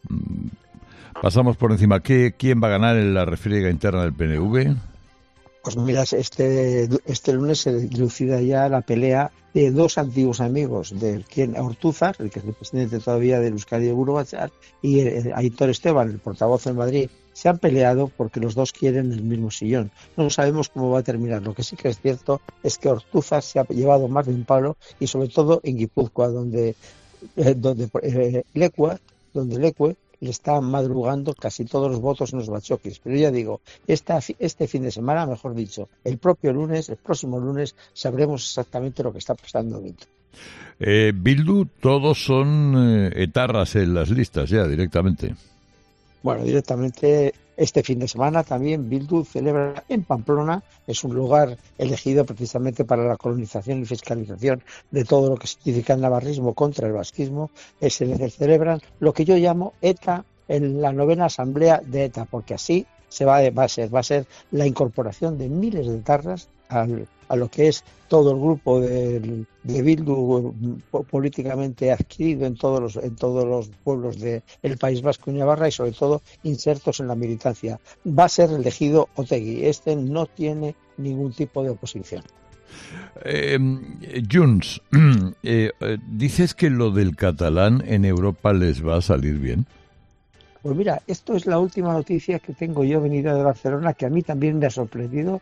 pasamos por encima. ¿Qué, ¿Quién va a ganar en la refriega interna del P N V? Pues mira, este, este lunes se dilucida ya la pelea de dos antiguos amigos, de quien Ortúzar, el que es el presidente todavía del Euskadi de Burubachar, y el, el Aitor Esteban, el portavoz en Madrid. Se han peleado porque los dos quieren el mismo sillón. No sabemos cómo va a terminar. Lo que sí que es cierto es que Ortúzar se ha llevado más de un palo, y sobre todo en Guipúzcoa, donde, eh, donde eh, Lecue, donde Lecue le está madrugando casi todos los votos en los bachoques. Pero ya digo, esta, este fin de semana, mejor dicho, el propio lunes, el próximo lunes, sabremos exactamente lo que está pasando dentro. Eh, Bildu, todos son eh, etarras en las listas ya directamente. Bueno, directamente este fin de semana también Bildu celebra en Pamplona, es un lugar elegido precisamente para la colonización y fiscalización de todo lo que significa el navarrismo contra el vasquismo, se celebran lo que yo llamo ETA en la novena asamblea de ETA, porque así se va, va a ser, va a ser la incorporación de miles de etarras al, a lo que es todo el grupo de, de Bildu políticamente adquirido en todos los en todos los pueblos del País Vasco y Navarra, y sobre todo insertos en la militancia. Va a ser elegido Otegi. Este no tiene ningún tipo de oposición. Eh, Junts, eh, eh, ¿dices que lo del catalán en Europa les va a salir bien? Pues mira, esto es la última noticia que tengo yo venida de Barcelona, que a mí también me ha sorprendido.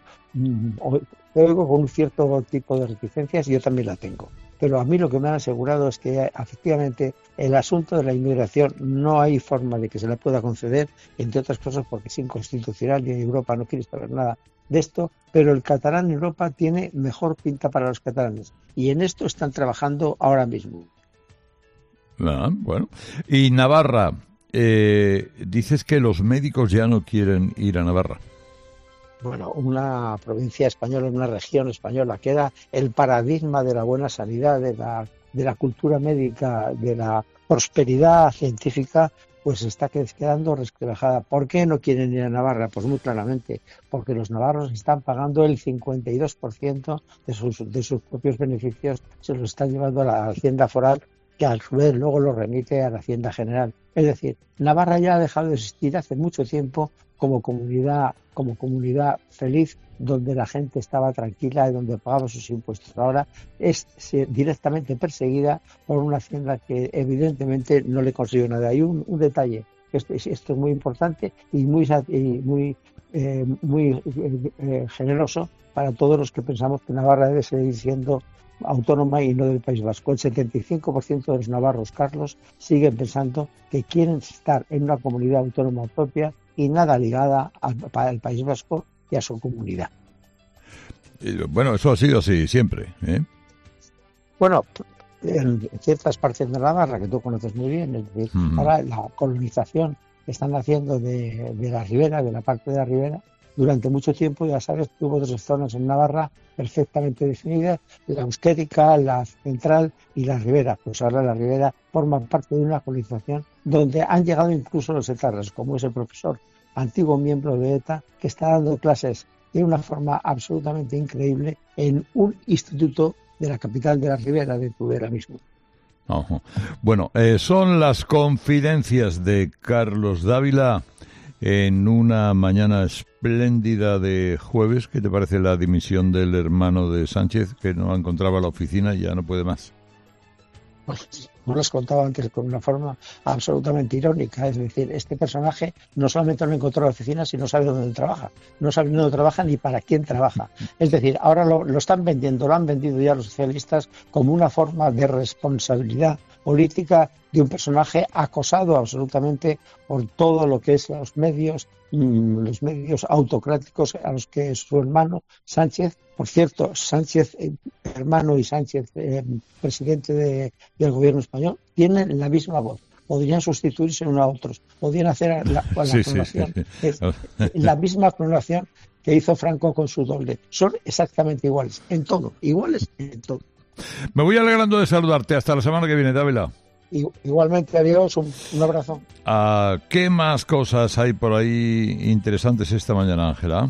Oigo con un cierto tipo de reticencias y yo también la tengo. Pero a mí lo que me han asegurado es que efectivamente el asunto de la inmigración no hay forma de que se la pueda conceder, entre otras cosas porque es inconstitucional y en Europa no quiere saber nada de esto, pero el catalán en Europa tiene mejor pinta para los catalanes y en esto están trabajando ahora mismo. Ah, bueno. Y Navarra, eh, dices que los médicos ya no quieren ir a Navarra. Bueno, una provincia española, una región española que era el paradigma de la buena sanidad, de la, de la cultura médica, de la prosperidad científica, pues está quedando resquebrajada. ¿Por qué no quieren ir a Navarra? Pues muy claramente, porque los navarros están pagando el cincuenta y dos por ciento de sus, de sus propios beneficios, se los están llevando a la Hacienda Foral, que a su vez luego lo remite a la Hacienda General. Es decir, Navarra ya ha dejado de existir hace mucho tiempo como comunidad, como comunidad feliz, donde la gente estaba tranquila y donde pagaba sus impuestos. Ahora es directamente perseguida por una hacienda que evidentemente no le consiguió nada. Hay un, un detalle, esto, esto es muy importante y muy, y muy, eh, muy eh, generoso para todos los que pensamos que Navarra debe seguir siendo autónoma y no del País Vasco. El setenta y cinco por ciento de los navarros, Carlos, siguen pensando que quieren estar en una comunidad autónoma propia y nada ligada al, al País Vasco y a su comunidad. Bueno, eso ha sido así siempre, ¿eh? Bueno, en ciertas partes de Navarra, que tú conoces muy bien, es decir, uh-huh. ahora la colonización que están haciendo de, de la ribera, de la parte de la ribera, durante mucho tiempo, ya sabes, que hubo dos zonas en Navarra perfectamente definidas, la euskérica, la central y la ribera. Pues ahora la ribera forma parte de una colonización donde han llegado incluso los etarras, como es el profesor, antiguo miembro de ETA, que está dando clases de una forma absolutamente increíble en un instituto de la capital de la ribera, de Tudela mismo. Uh-huh. Bueno, eh, son las confidencias de Carlos Dávila en una mañana espléndida de jueves. ¿Qué te parece la dimisión del hermano de Sánchez, que no encontraba la oficina y ya no puede más? Pues no los contaba antes con una forma absolutamente irónica, es decir, este personaje no solamente no encontró la oficina, sino sabe dónde trabaja, no sabe dónde trabaja ni para quién trabaja. Es decir, ahora lo, lo están vendiendo, lo han vendido ya los socialistas como una forma de responsabilidad política de un personaje acosado absolutamente por todo lo que es los medios, los medios autocráticos a los que su hermano Sánchez, por cierto, Sánchez eh, hermano y Sánchez eh, presidente de, del gobierno español, tienen la misma voz. Podrían sustituirse unos a otros, podrían hacer la, la sí, clonación, sí, sí, sí. la misma clonación que hizo Franco con su doble. Son exactamente iguales, en todo, iguales en todo. Me voy alegrando de saludarte. Hasta la semana que viene, Dávila. Igualmente, adiós, un, un abrazo. Uh, ¿Qué más cosas hay por ahí interesantes esta mañana, Ángela?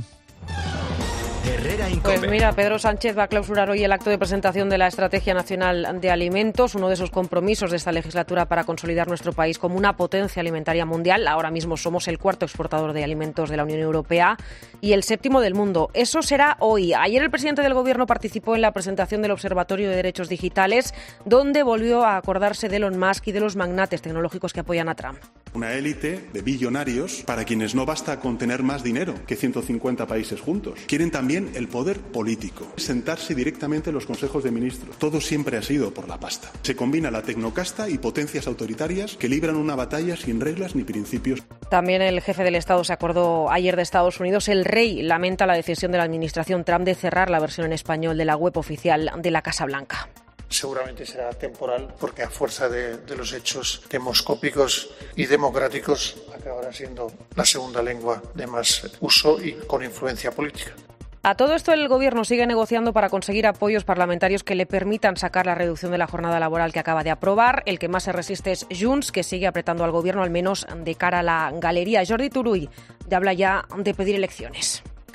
Pues mira, Pedro Sánchez va a clausurar hoy el acto de presentación de la Estrategia Nacional de Alimentos, uno de esos compromisos de esta legislatura para consolidar nuestro país como una potencia alimentaria mundial. Ahora mismo somos el cuarto exportador de alimentos de la Unión Europea y el séptimo del mundo. Eso será hoy. Ayer el presidente del Gobierno participó en la presentación del Observatorio de Derechos Digitales, donde volvió a acordarse de Elon Musk y de los magnates tecnológicos que apoyan a Trump. Una élite de billonarios para quienes no basta con tener más dinero que ciento cincuenta países juntos. Quieren también el poder político, sentarse directamente en los consejos de ministros. Todo siempre ha sido por la pasta. Se combina la tecnocasta y potencias autoritarias que libran una batalla sin reglas ni principios. También el jefe del Estado se acordó ayer de Estados Unidos. El rey lamenta la decisión de la administración Trump de cerrar la versión en español de la web oficial de la Casa Blanca. Seguramente será temporal porque a fuerza de, de los hechos demoscópicos y democráticos acabará siendo la segunda lengua de más uso y con influencia política. A todo esto el Gobierno sigue negociando para conseguir apoyos parlamentarios que le permitan sacar la reducción de la jornada laboral que acaba de aprobar. El que más se resiste es Junts, que sigue apretando al Gobierno, al menos de cara a la galería. Jordi Turull habla ya de pedir elecciones.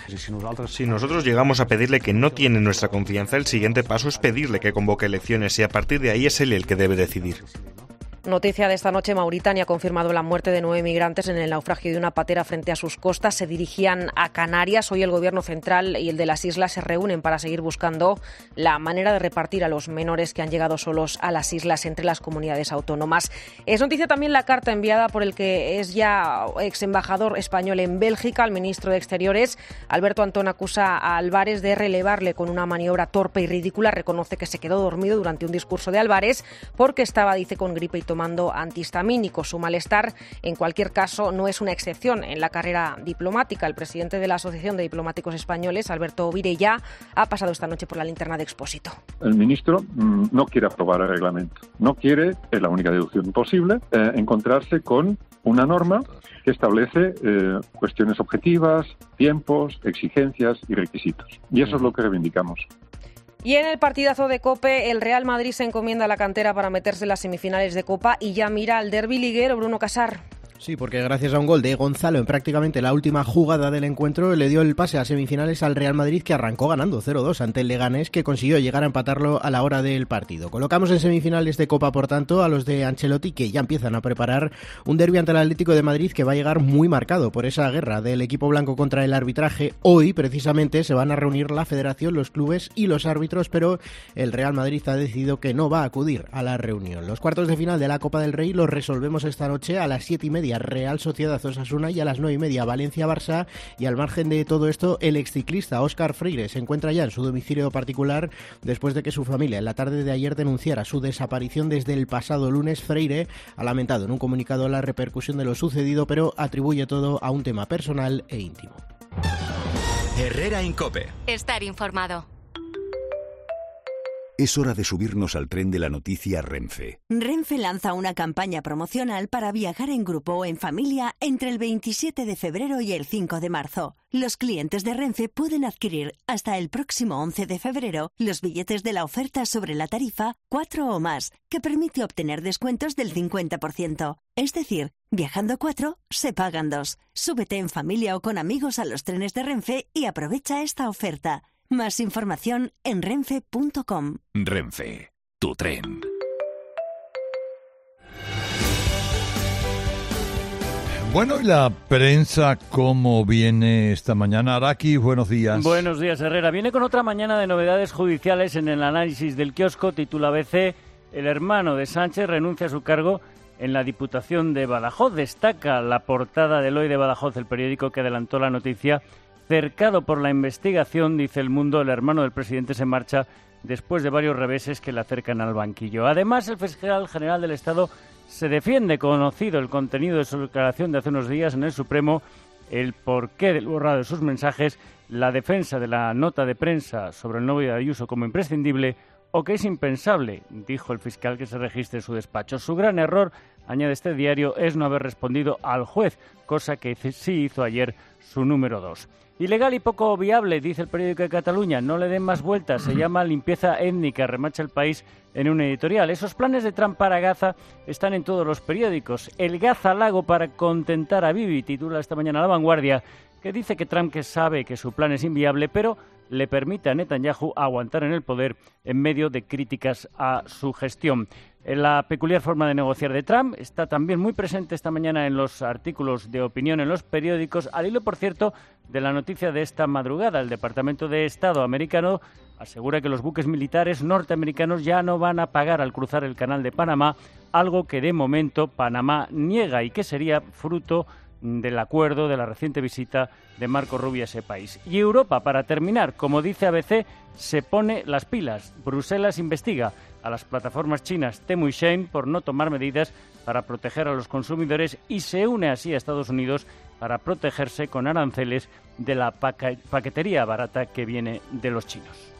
Si nosotros llegamos a pedirle que no tiene nuestra confianza, el siguiente paso es pedirle que convoque elecciones y a partir de ahí es él el que debe decidir. Noticia de esta noche, Mauritania ha confirmado la muerte de nueve migrantes en el naufragio de una patera frente a sus costas. Se dirigían a Canarias. Hoy el gobierno central y el de las islas se reúnen para seguir buscando la manera de repartir a los menores que han llegado solos a las islas entre las comunidades autónomas. Es noticia también la carta enviada por el que es ya ex embajador español en Bélgica. El ministro de Exteriores, Alberto Antón, acusa a Álvarez de relevarle con una maniobra torpe y ridícula. Reconoce que se quedó dormido durante un discurso de Álvarez porque estaba, dice, con gripe y tomando antihistamínicos. Su malestar, en cualquier caso, no es una excepción en la carrera diplomática. El presidente de la Asociación de Diplomáticos Españoles, Alberto Virella, ha pasado esta noche por la linterna de Expósito. El ministro mmm, no quiere aprobar el reglamento. No quiere, es la única deducción posible, eh, encontrarse con una norma que establece eh, cuestiones objetivas, tiempos, exigencias y requisitos. Y eso es lo que reivindicamos. Y en el partidazo de COPE, el Real Madrid se encomienda a la cantera para meterse en las semifinales de Copa y ya mira al derbi liguero. Bruno Casar. Sí, porque gracias a un gol de Gonzalo en prácticamente la última jugada del encuentro le dio el pase a semifinales al Real Madrid, que arrancó ganando cero dos ante el Leganés, que consiguió llegar a empatarlo a la hora del partido. Colocamos en semifinales de Copa, por tanto, a los de Ancelotti, que ya empiezan a preparar un derbi ante el Atlético de Madrid que va a llegar muy marcado por esa guerra del equipo blanco contra el arbitraje. Hoy, precisamente, se van a reunir la Federación, los clubes y los árbitros, pero el Real Madrid ha decidido que no va a acudir a la reunión. Los cuartos de final de la Copa del Rey los resolvemos esta noche a las siete y media. Real Sociedad Osasuna y a las nueve y media Valencia Barça. Y al margen de todo esto, el exciclista Óscar Freire se encuentra ya en su domicilio particular después de que su familia en la tarde de ayer denunciara su desaparición desde el pasado lunes. Freire ha lamentado en un comunicado la repercusión de lo sucedido, pero atribuye todo a un tema personal e íntimo. Herrera en COPE. Estar informado. Es hora de subirnos al tren de la noticia Renfe. Renfe lanza una campaña promocional para viajar en grupo o en familia entre el veintisiete de febrero y el cinco de marzo. Los clientes de Renfe pueden adquirir hasta el próximo once de febrero los billetes de la oferta sobre la tarifa cuatro o más, que permite obtener descuentos del cincuenta por ciento. Es decir, viajando cuatro, se pagan dos. Súbete en familia o con amigos a los trenes de Renfe y aprovecha esta oferta. Más información en renfe punto com. Renfe, tu tren. Bueno, ¿y la prensa cómo viene esta mañana? Araki, buenos días. Buenos días, Herrera. Viene con otra mañana de novedades judiciales en el análisis del kiosco. Titula A B C, el hermano de Sánchez renuncia a su cargo en la Diputación de Badajoz. Destaca la portada del Hoy de Badajoz, el periódico que adelantó la noticia. Cercado por la investigación, dice El Mundo, el hermano del presidente se marcha después de varios reveses que le acercan al banquillo. Además, el fiscal general del Estado se defiende, conocido el contenido de su declaración de hace unos días en el Supremo, el porqué del borrado de sus mensajes, la defensa de la nota de prensa sobre el novio de Ayuso como imprescindible o que es impensable, dijo el fiscal, que se registre en su despacho. Su gran error, añade este diario, es no haber respondido al juez, cosa que sí hizo ayer su número dos. Ilegal y poco viable, dice el periódico de Cataluña. No le den más vueltas. Se llama limpieza étnica, remacha El País en un editorial. Esos planes de Trump para Gaza están en todos los periódicos. El Gaza Lago para contentar a Bibi, titula esta mañana La Vanguardia, que dice que Trump, que sabe que su plan es inviable, pero le permite a Netanyahu aguantar en el poder en medio de críticas a su gestión. La peculiar forma de negociar de Trump está también muy presente esta mañana en los artículos de opinión en los periódicos, al hilo, por cierto, de la noticia de esta madrugada. El Departamento de Estado americano asegura que los buques militares norteamericanos ya no van a pagar al cruzar el Canal de Panamá, algo que de momento Panamá niega y que sería fruto del acuerdo de la reciente visita de Marco Rubio a ese país. Y Europa, para terminar, como dice A B C, se pone las pilas. Bruselas investiga a las plataformas chinas Temu y Shein por no tomar medidas para proteger a los consumidores y se une así a Estados Unidos para protegerse con aranceles de la paquetería barata que viene de los chinos.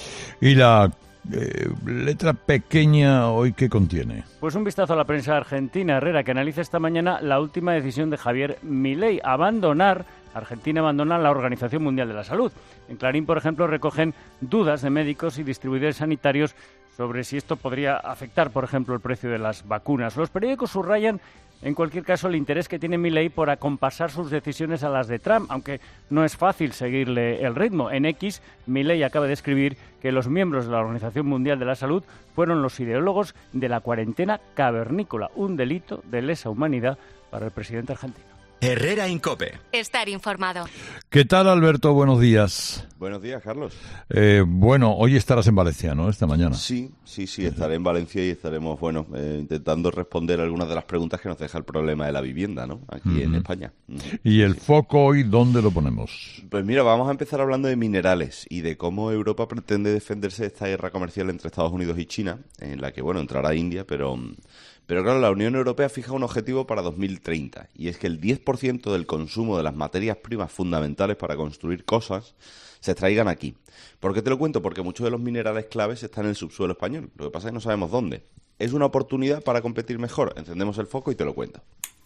Y la eh, letra pequeña hoy, ¿qué contiene? Pues un vistazo a la prensa argentina, Herrera, que analiza esta mañana la última decisión de Javier Milei, abandonar Argentina abandona la Organización Mundial de la Salud. En Clarín, por ejemplo, recogen dudas de médicos y distribuidores sanitarios sobre si esto podría afectar, por ejemplo, el precio de las vacunas. Los periódicos subrayan, en cualquier caso, el interés que tiene Milei por acompasar sus decisiones a las de Trump, aunque no es fácil seguirle el ritmo. En X, Milei acaba de escribir que los miembros de la Organización Mundial de la Salud fueron los ideólogos de la cuarentena cavernícola, un delito de lesa humanidad para el presidente argentino. Herrera en COPE. Estar informado. ¿Qué tal, Alberto? Buenos días. Buenos días, Carlos. Eh, bueno, hoy estarás en Valencia, ¿no? Esta mañana. Sí, sí, sí, estaré en Valencia y estaremos, bueno, eh, intentando responder algunas de las preguntas que nos deja el problema de la vivienda, ¿no? Aquí uh-huh. en España. Uh-huh. ¿Y el foco hoy dónde lo ponemos? Pues mira, vamos a empezar hablando de minerales y de cómo Europa pretende defenderse de esta guerra comercial entre Estados Unidos y China, en la que, bueno, entrará India, pero... Pero claro, la Unión Europea fija un objetivo para dos mil treinta, y es que el diez por ciento del consumo de las materias primas fundamentales para construir cosas se extraigan aquí. ¿Por qué te lo cuento? Porque muchos de los minerales claves están en el subsuelo español. Lo que pasa es que no sabemos dónde. Es una oportunidad para competir mejor. Encendemos el foco y te lo cuento.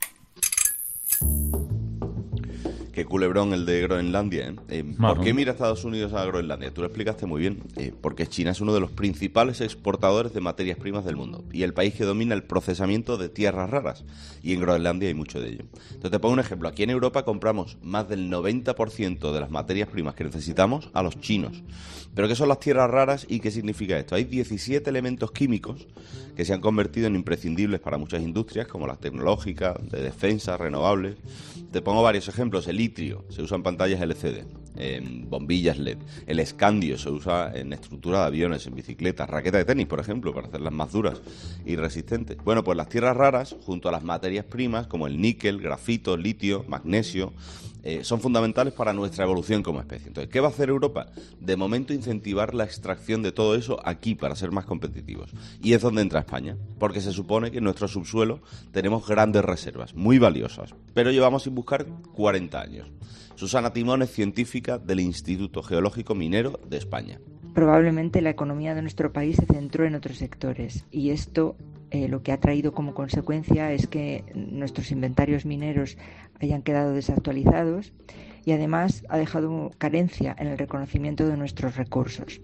Qué culebrón el de Groenlandia, ¿eh? eh ¿Por qué mira Estados Unidos a Groenlandia? Tú lo explicaste muy bien. Eh, porque China es uno de los principales exportadores de materias primas del mundo y el país que domina el procesamiento de tierras raras. Y en Groenlandia hay mucho de ello. Entonces te pongo un ejemplo. Aquí en Europa compramos más del noventa por ciento de las materias primas que necesitamos a los chinos. ¿Pero qué son las tierras raras y qué significa esto? Hay diecisiete elementos químicos que se han convertido en imprescindibles para muchas industrias, como las tecnológicas, de defensa, renovables. Te pongo varios ejemplos. El litrio se usa en pantallas L C D, en bombillas L E D. El escandio se usa en estructura de aviones, en bicicletas, raquetas de tenis, por ejemplo, para hacerlas más duras y resistentes. Bueno, pues las tierras raras, junto a las materias primas como el níquel, grafito, litio, magnesio, eh, son fundamentales para nuestra evolución como especie. Entonces, ¿qué va a hacer Europa? De momento, incentivar la extracción de todo eso aquí para ser más competitivos. Y es donde entra España, porque se supone que en nuestro subsuelo tenemos grandes reservas, muy valiosas, pero llevamos sin buscar cuarenta años. Susana Timón es científica del Instituto Geológico Minero de España. Probablemente la economía de nuestro país se centró en otros sectores y esto eh, lo que ha traído como consecuencia es que nuestros inventarios mineros hayan quedado desactualizados y además ha dejado carencia en el reconocimiento de nuestros recursos.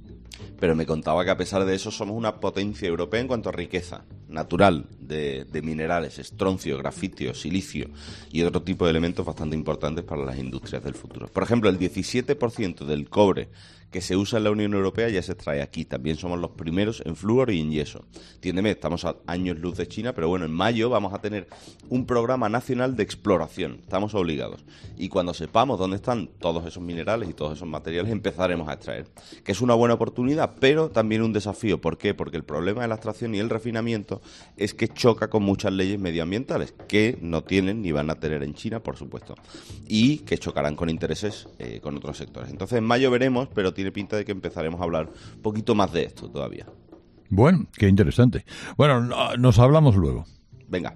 Pero me contaba que a pesar de eso somos una potencia europea en cuanto a riqueza natural de, de minerales, estroncio, grafitio, silicio y otro tipo de elementos bastante importantes para las industrias del futuro. Por ejemplo, el diecisiete por ciento del cobre que se usa en la Unión Europea ya se extrae aquí. También somos los primeros en flúor y en yeso. Entiéndeme, estamos a años luz de China, pero bueno, en mayo vamos a tener un programa nacional de exploración. Estamos obligados. Y cuando sepamos dónde están todos esos minerales y todos esos materiales, empezaremos a extraer. Que es una buena oportunidad, pero también un desafío. ¿Por qué? Porque el problema de la extracción y el refinamiento es que choca con muchas leyes medioambientales, que no tienen ni van a tener en China, por supuesto, y que chocarán con intereses eh, con otros sectores. Entonces, en mayo veremos, pero tiene pinta de que empezaremos a hablar un poquito más de esto todavía. Bueno, qué interesante. Bueno, nos hablamos luego. Venga.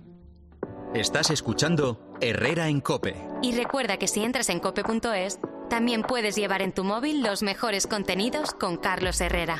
Estás escuchando Herrera en COPE. Y recuerda que si entras en cope punto es, también puedes llevar en tu móvil los mejores contenidos con Carlos Herrera.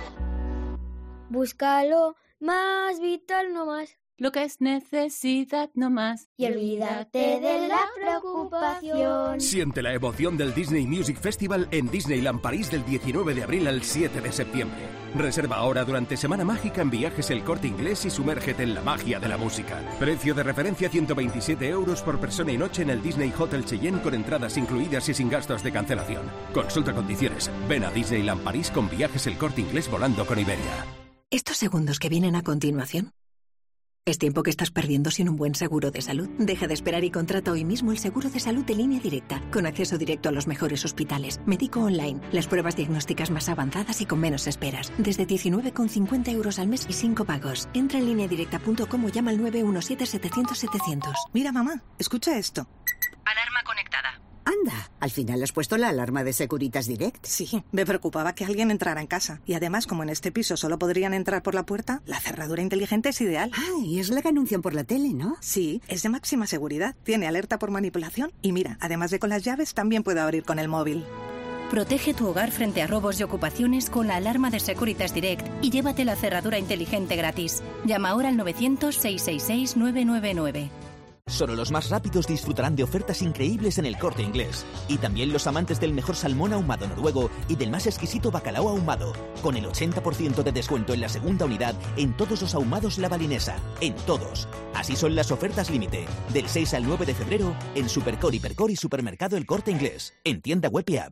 Búscalo más vital, no más. Lo que es necesidad, no más. Y olvídate de la preocupación. Siente la emoción del Disney Music Festival en Disneyland París del diecinueve de abril al siete de septiembre. Reserva ahora durante Semana Mágica en Viajes El Corte Inglés y sumérgete en la magia de la música. Precio de referencia ciento veintisiete euros por persona y noche en el Disney Hotel Cheyenne con entradas incluidas y sin gastos de cancelación. Consulta condiciones. Ven a Disneyland París con Viajes El Corte Inglés volando con Iberia. Estos segundos que vienen a continuación es tiempo que estás perdiendo sin un buen seguro de salud. Deja de esperar y contrata hoy mismo el seguro de salud de Línea Directa, con acceso directo a los mejores hospitales, médico online, las pruebas diagnósticas más avanzadas y con menos esperas. Desde diecinueve con cincuenta euros al mes y cinco pagos. Entra en línea directa punto com o llama al nueve uno siete setecientos setecientos. Mira, mamá, escucha esto. Alarma conectada. Anda, al final has puesto la alarma de Securitas Direct. Sí, me preocupaba que alguien entrara en casa. Y además, como en este piso solo podrían entrar por la puerta, la cerradura inteligente es ideal. Ah, y es la que anuncian por la tele, ¿no? Sí, es de máxima seguridad. Tiene alerta por manipulación. Y mira, además de con las llaves, también puedo abrir con el móvil. Protege tu hogar frente a robos y ocupaciones con la alarma de Securitas Direct y llévate la cerradura inteligente gratis. Llama ahora al novecientos, seiscientos sesenta y seis, nueve nueve nueve. Solo los más rápidos disfrutarán de ofertas increíbles en El Corte Inglés. Y también los amantes del mejor salmón ahumado noruego y del más exquisito bacalao ahumado. Con el ochenta por ciento de descuento en la segunda unidad en todos los ahumados La Balinesa. En todos. Así son las ofertas límite. Del seis al nueve de febrero en Supercor, Hipercor y Supermercado El Corte Inglés. En tienda web y app.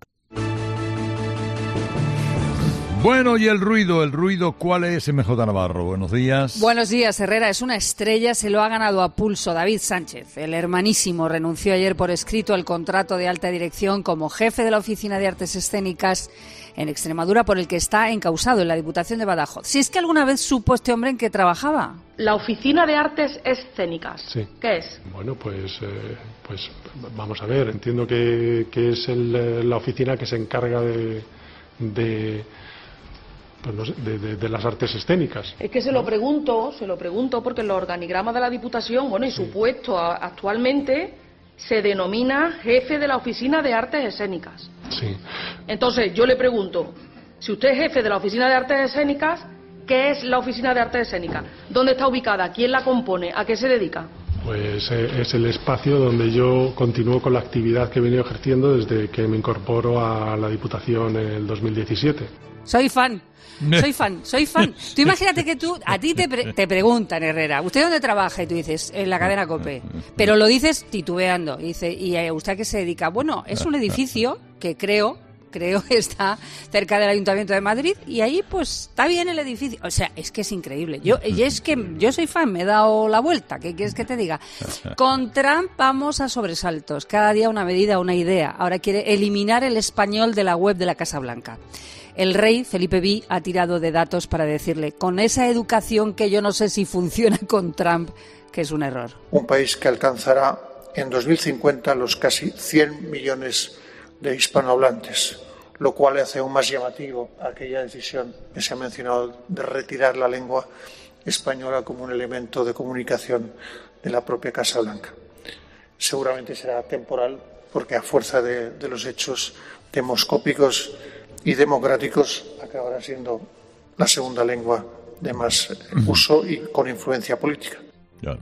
Bueno, y el ruido, el ruido, ¿cuál es, M J Navarro? Buenos días. Buenos días, Herrera. Es una estrella, se lo ha ganado a pulso. David Sánchez, el hermanísimo, renunció ayer por escrito al contrato de alta dirección como jefe de la Oficina de Artes Escénicas en Extremadura, por el que está encausado en la Diputación de Badajoz. Si es que alguna vez supo este hombre en qué trabajaba. La Oficina de Artes Escénicas. Sí. ¿Qué es? Bueno, pues, eh, pues vamos a ver. Entiendo que, que es el, la oficina que se encarga de... de Pues no sé, de, de, de las artes escénicas. Es que se lo pregunto, se lo pregunto porque en los organigramas de la Diputación, bueno, y su puesto a, actualmente se denomina jefe de la Oficina de Artes Escénicas. Sí. Entonces, yo le pregunto, si usted es jefe de la Oficina de Artes Escénicas, ¿qué es la Oficina de Artes Escénicas? ¿Dónde está ubicada? ¿Quién la compone? ¿A qué se dedica? Pues eh, es el espacio donde yo continúo con la actividad que he venido ejerciendo desde que me incorporo a la Diputación en el dos mil diecisiete. Soy fan. Soy fan, soy fan. Tú imagínate que tú, a ti te, pre- te preguntan, Herrera, ¿usted dónde trabaja? Y tú dices, en la cadena COPE. Pero lo dices titubeando. Y dice, ¿y a usted a qué se dedica? Bueno, es un edificio que creo, creo que está cerca del Ayuntamiento de Madrid y ahí pues está bien el edificio. O sea, es que es increíble. Yo, y es que yo soy fan, me he dado la vuelta. ¿Qué quieres que te diga? Con Trump vamos a sobresaltos. Cada día una medida, una idea. Ahora quiere eliminar el español de la web de la Casa Blanca. El rey, Felipe segundo, ha tirado de datos para decirle, con esa educación que yo no sé si funciona con Trump, que es un error. Un país que alcanzará en dos mil cincuenta los casi cien millones de hispanohablantes, lo cual hace aún más llamativo aquella decisión que se ha mencionado de retirar la lengua española como un elemento de comunicación de la propia Casa Blanca. Seguramente será temporal porque a fuerza de, de los hechos demoscópicos y democráticos acabará siendo la segunda lengua de más uso y con influencia política. Claro.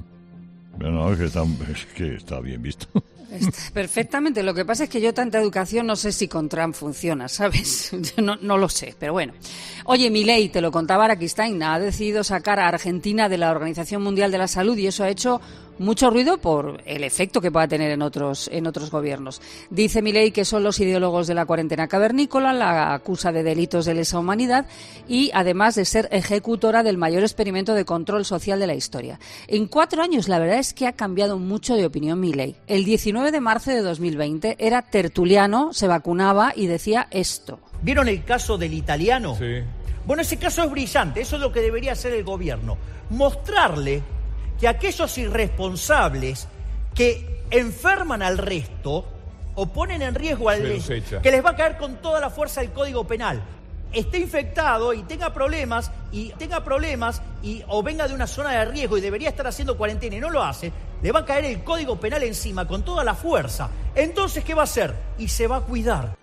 No, es que está, es que está bien visto. Está perfectamente. Lo que pasa es que yo tanta educación no sé si con Trump funciona, ¿sabes? No, no lo sé, pero bueno. Oye, Milei, te lo contaba Araquistain, ha decidido sacar a Argentina de la Organización Mundial de la Salud y eso ha hecho mucho ruido por el efecto que pueda tener en otros en otros gobiernos. Dice Milei que son los ideólogos de la cuarentena cavernícola, la acusa de delitos de lesa humanidad y además de ser ejecutora del mayor experimento de control social de la historia. En cuatro años la verdad es que ha cambiado mucho de opinión Milei. El diecinueve de marzo de dos mil veinte era tertuliano, se vacunaba y decía esto. ¿Vieron el caso del italiano? Sí. Bueno, ese caso es brillante, eso es lo que debería hacer el gobierno. Mostrarle que aquellos irresponsables que enferman al resto o ponen en riesgo al resto, que les va a caer con toda la fuerza el Código Penal, esté infectado y tenga problemas y tenga problemas y o venga de una zona de riesgo y debería estar haciendo cuarentena y no lo hace, le va a caer el Código Penal encima con toda la fuerza. Entonces, ¿qué va a hacer? Y se va a cuidar.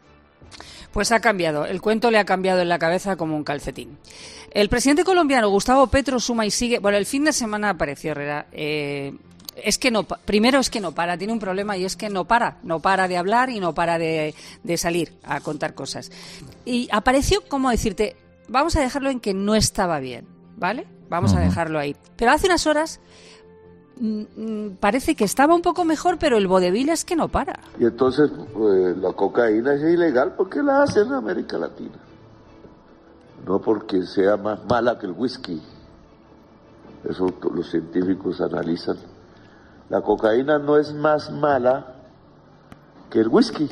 Pues ha cambiado, el cuento le ha cambiado en la cabeza como un calcetín. El presidente colombiano Gustavo Petro suma y sigue. Bueno, el fin de semana apareció Herrera. Eh, es que no, primero es que no para, tiene un problema y es que no para, no para de hablar y no para de, de salir a contar cosas. Y apareció, como decirte, vamos a dejarlo en que no estaba bien, ¿vale? Vamos uh-huh. a dejarlo ahí. Pero hace unas horas parece que estaba un poco mejor, pero el vodevil es que no para. Y entonces pues, la cocaína es ilegal porque la hacen en América Latina. No porque sea más mala que el whisky. Eso los científicos analizan. La cocaína no es más mala que el whisky.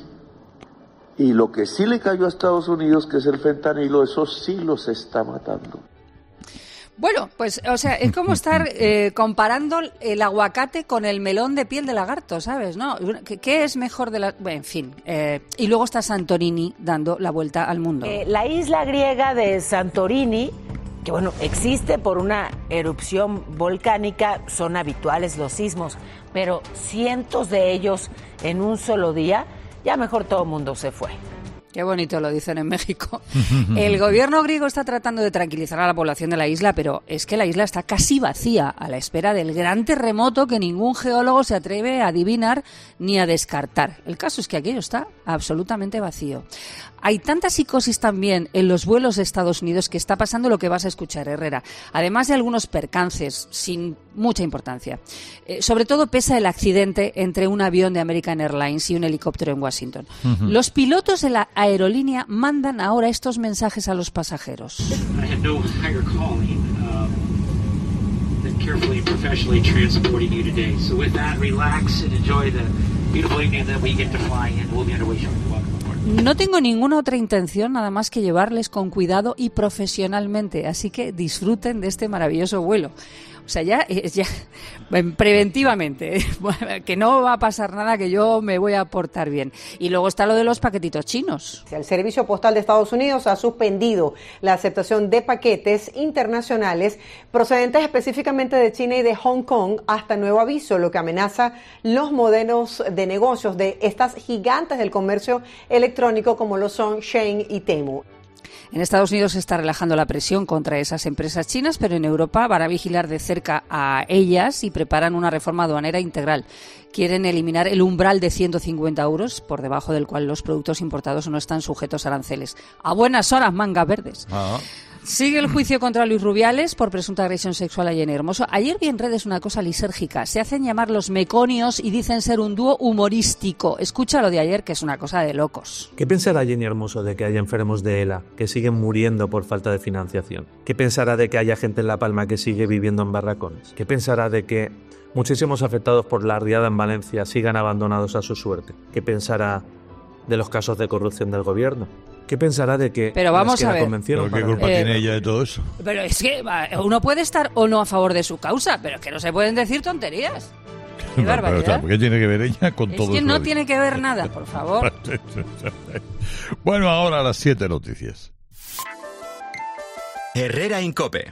Y lo que sí le cayó a Estados Unidos, que es el fentanilo, eso sí los está matando. Bueno, pues, o sea, es como estar eh, comparando el aguacate con el melón de piel de lagarto, ¿sabes? ¿No? ¿Qué, qué es mejor de la...? Bueno, en fin. Eh, y luego está Santorini dando la vuelta al mundo. Eh, la isla griega de Santorini, que bueno, existe por una erupción volcánica, son habituales los sismos, pero cientos de ellos en un solo día, ya mejor todo el mundo se fue. Qué bonito lo dicen en México. El gobierno griego está tratando de tranquilizar a la población de la isla, pero es que la isla está casi vacía, a la espera del gran terremoto que ningún geólogo se atreve a adivinar ni a descartar. El caso es que aquello está absolutamente vacío. Hay tanta psicosis también en los vuelos de Estados Unidos que está pasando lo que vas a escuchar, Herrera. Además de algunos percances sin mucha importancia. Eh, sobre todo pesa el accidente entre un avión de American Airlines y un helicóptero en Washington. Uh-huh. Los pilotos de la aerolínea mandan ahora estos mensajes a los pasajeros. No tengo ninguna otra intención nada más que llevarles con cuidado y profesionalmente, así que disfruten de este maravilloso vuelo. O sea, ya, ya preventivamente, que no va a pasar nada, que yo me voy a portar bien. Y luego está lo de los paquetitos chinos. El Servicio Postal de Estados Unidos ha suspendido la aceptación de paquetes internacionales procedentes específicamente de China y de Hong Kong hasta nuevo aviso, lo que amenaza los modelos de negocios de estas gigantes del comercio electrónico como lo son Shein y Temu. En Estados Unidos se está relajando la presión contra esas empresas chinas, pero en Europa van a vigilar de cerca a ellas y preparan una reforma aduanera integral. Quieren eliminar el umbral de ciento cincuenta euros, por debajo del cual los productos importados no están sujetos a aranceles. A buenas horas, mangas verdes. Ah. Sigue el juicio contra Luis Rubiales por presunta agresión sexual a Jenny Hermoso. Ayer vi en redes una cosa lisérgica. Se hacen llamar los meconios y dicen ser un dúo humorístico. Escucha lo de ayer, que es una cosa de locos. ¿Qué pensará Jenny Hermoso de que haya enfermos de ELA que siguen muriendo por falta de financiación? ¿Qué pensará de que haya gente en La Palma que sigue viviendo en barracones? ¿Qué pensará de que muchísimos afectados por la riada en Valencia sigan abandonados a su suerte? ¿Qué pensará de los casos de corrupción del gobierno? ¿Qué pensará de que pero vamos a ver, ¿pero qué culpa eh, tiene ella de todo eso? Pero es que uno puede estar o no a favor de su causa, pero es que no se pueden decir tonterías. Qué no, barbaridad. Pero, ¿qué tiene que ver ella con es todo eso? Es que no tiene que ver nada, por favor. Bueno, ahora las siete noticias. Herrera en COPE.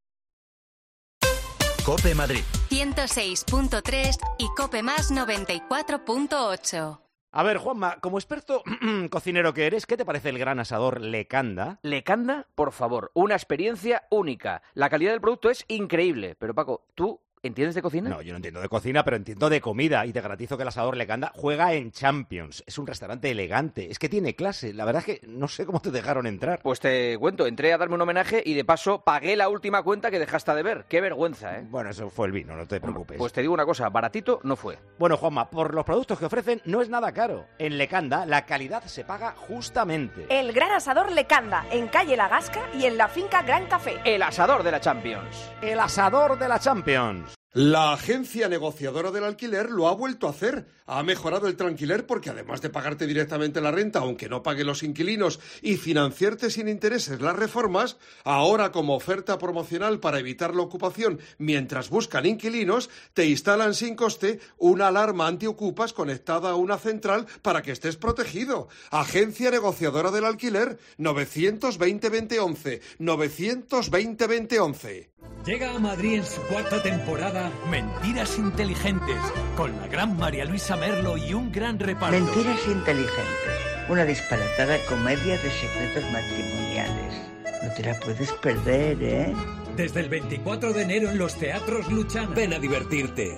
COPE Madrid. ciento seis punto tres y COPE Más noventa y cuatro punto ocho. A ver, Juanma, como experto cocinero que eres, ¿qué te parece el gran asador Lecanda? Lecanda, por favor, una experiencia única. La calidad del producto es increíble. Pero Paco, ¿tú entiendes de cocina? No, yo no entiendo de cocina, pero entiendo de comida. Y te garantizo que el asador Lecanda juega en Champions. Es un restaurante elegante, es que tiene clase. La verdad es que no sé cómo te dejaron entrar. Pues te cuento, entré a darme un homenaje y de paso pagué la última cuenta que dejaste de ver. Qué vergüenza, ¿eh? Bueno, eso fue el vino, no te preocupes. Pues te digo una cosa, baratito no fue. Bueno, Juanma, por los productos que ofrecen no es nada caro. En Lecanda la calidad se paga justamente. El gran asador Lecanda, en calle La Gasca y en la finca Gran Café. El asador de la Champions. El asador de la Champions. La agencia negociadora del alquiler lo ha vuelto a hacer. Ha mejorado el tranquiler porque además de pagarte directamente la renta, aunque no pague los inquilinos, y financiarte sin intereses las reformas, ahora como oferta promocional para evitar la ocupación mientras buscan inquilinos, te instalan sin coste una alarma antiocupas conectada a una central para que estés protegido. Agencia negociadora del alquiler, novecientos veinte veinte once, novecientos veinte veinte once. Llega a Madrid en su cuarta temporada Mentiras Inteligentes, con la gran María Luisa Merlo y un gran reparto. Mentiras Inteligentes, una disparatada comedia de secretos matrimoniales. No te la puedes perder, ¿eh? Desde el veinticuatro de enero en los teatros Luchana. Ven a divertirte.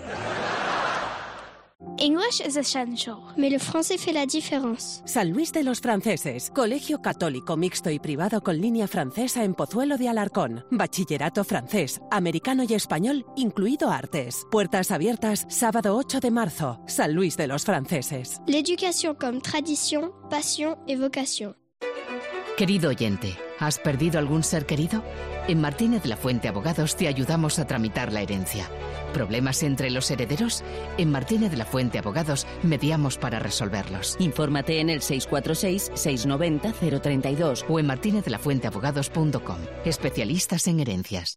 English is essential, mais le français fait la différence. San Luis de los Franceses, colegio católico mixto y privado con línea francesa en Pozuelo de Alarcón. Bachillerato francés, americano y español, incluido artes. Puertas abiertas sábado ocho de marzo. San Luis de los Franceses. L'éducation comme tradition, passion et vocation. Querido oyente, ¿has perdido algún ser querido? En Martínez La Fuente Abogados te ayudamos a tramitar la herencia. ¿Problemas entre los herederos? En Martínez La Fuente Abogados mediamos para resolverlos. Infórmate en el seis cuatro seis, seis nueve cero, cero tres dos o en martinez de la fuente abogados punto com. Especialistas en herencias.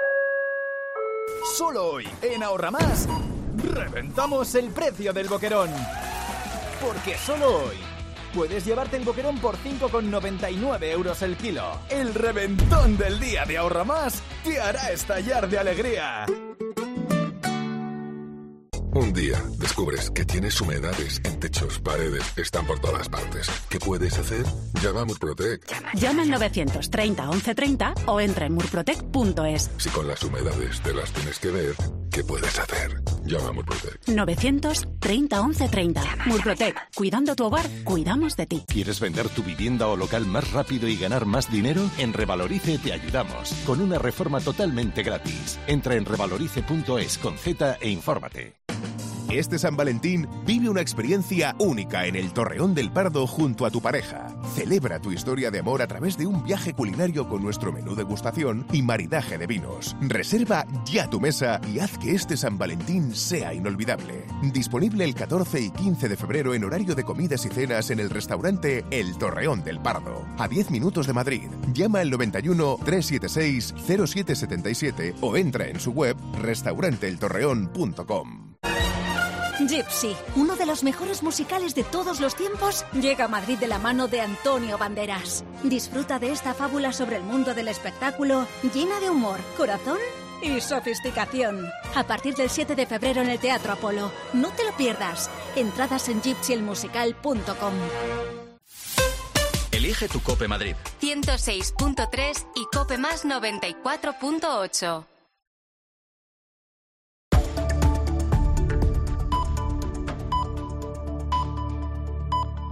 Solo hoy, en Ahorra Más, reventamos el precio del boquerón. Porque solo hoy puedes llevarte el boquerón por cinco con noventa y nueve euros el kilo. El reventón del día de Ahorra Más te hará estallar de alegría. Un día descubres que tienes humedades en techos, paredes, están por todas partes. ¿Qué puedes hacer? Llama a Murprotec. Llama al novecientos treinta once treinta o entra en murprotec punto es. Si con las humedades te las tienes que ver, ¿qué puedes hacer? Llama a Murprotec. novecientos treinta once treinta. Murprotec. Cuidando tu hogar, cuidamos de ti. ¿Quieres vender tu vivienda o local más rápido y ganar más dinero? En Revalorice te ayudamos, con una reforma totalmente gratis. Entra en revalorice punto es con Z e infórmate. Este San Valentín vive una experiencia única en el Torreón del Pardo junto a tu pareja. Celebra tu historia de amor a través de un viaje culinario con nuestro menú degustación y maridaje de vinos. Reserva ya tu mesa y haz que este San Valentín sea inolvidable. Disponible el catorce y quince de febrero en horario de comidas y cenas en el restaurante El Torreón del Pardo, a diez minutos de Madrid. Llama al noventa y uno, trescientos setenta y seis, cero siete setenta y siete o entra en su web restaurante el torreón punto com. Gypsy, uno de los mejores musicales de todos los tiempos, llega a Madrid de la mano de Antonio Banderas. Disfruta de esta fábula sobre el mundo del espectáculo, llena de humor, corazón y sofisticación. A partir del siete de febrero en el Teatro Apolo. No te lo pierdas. Entradas en gypsy el musical punto com. Elige tu Cope Madrid. ciento seis punto tres y Cope Más noventa y cuatro punto ocho.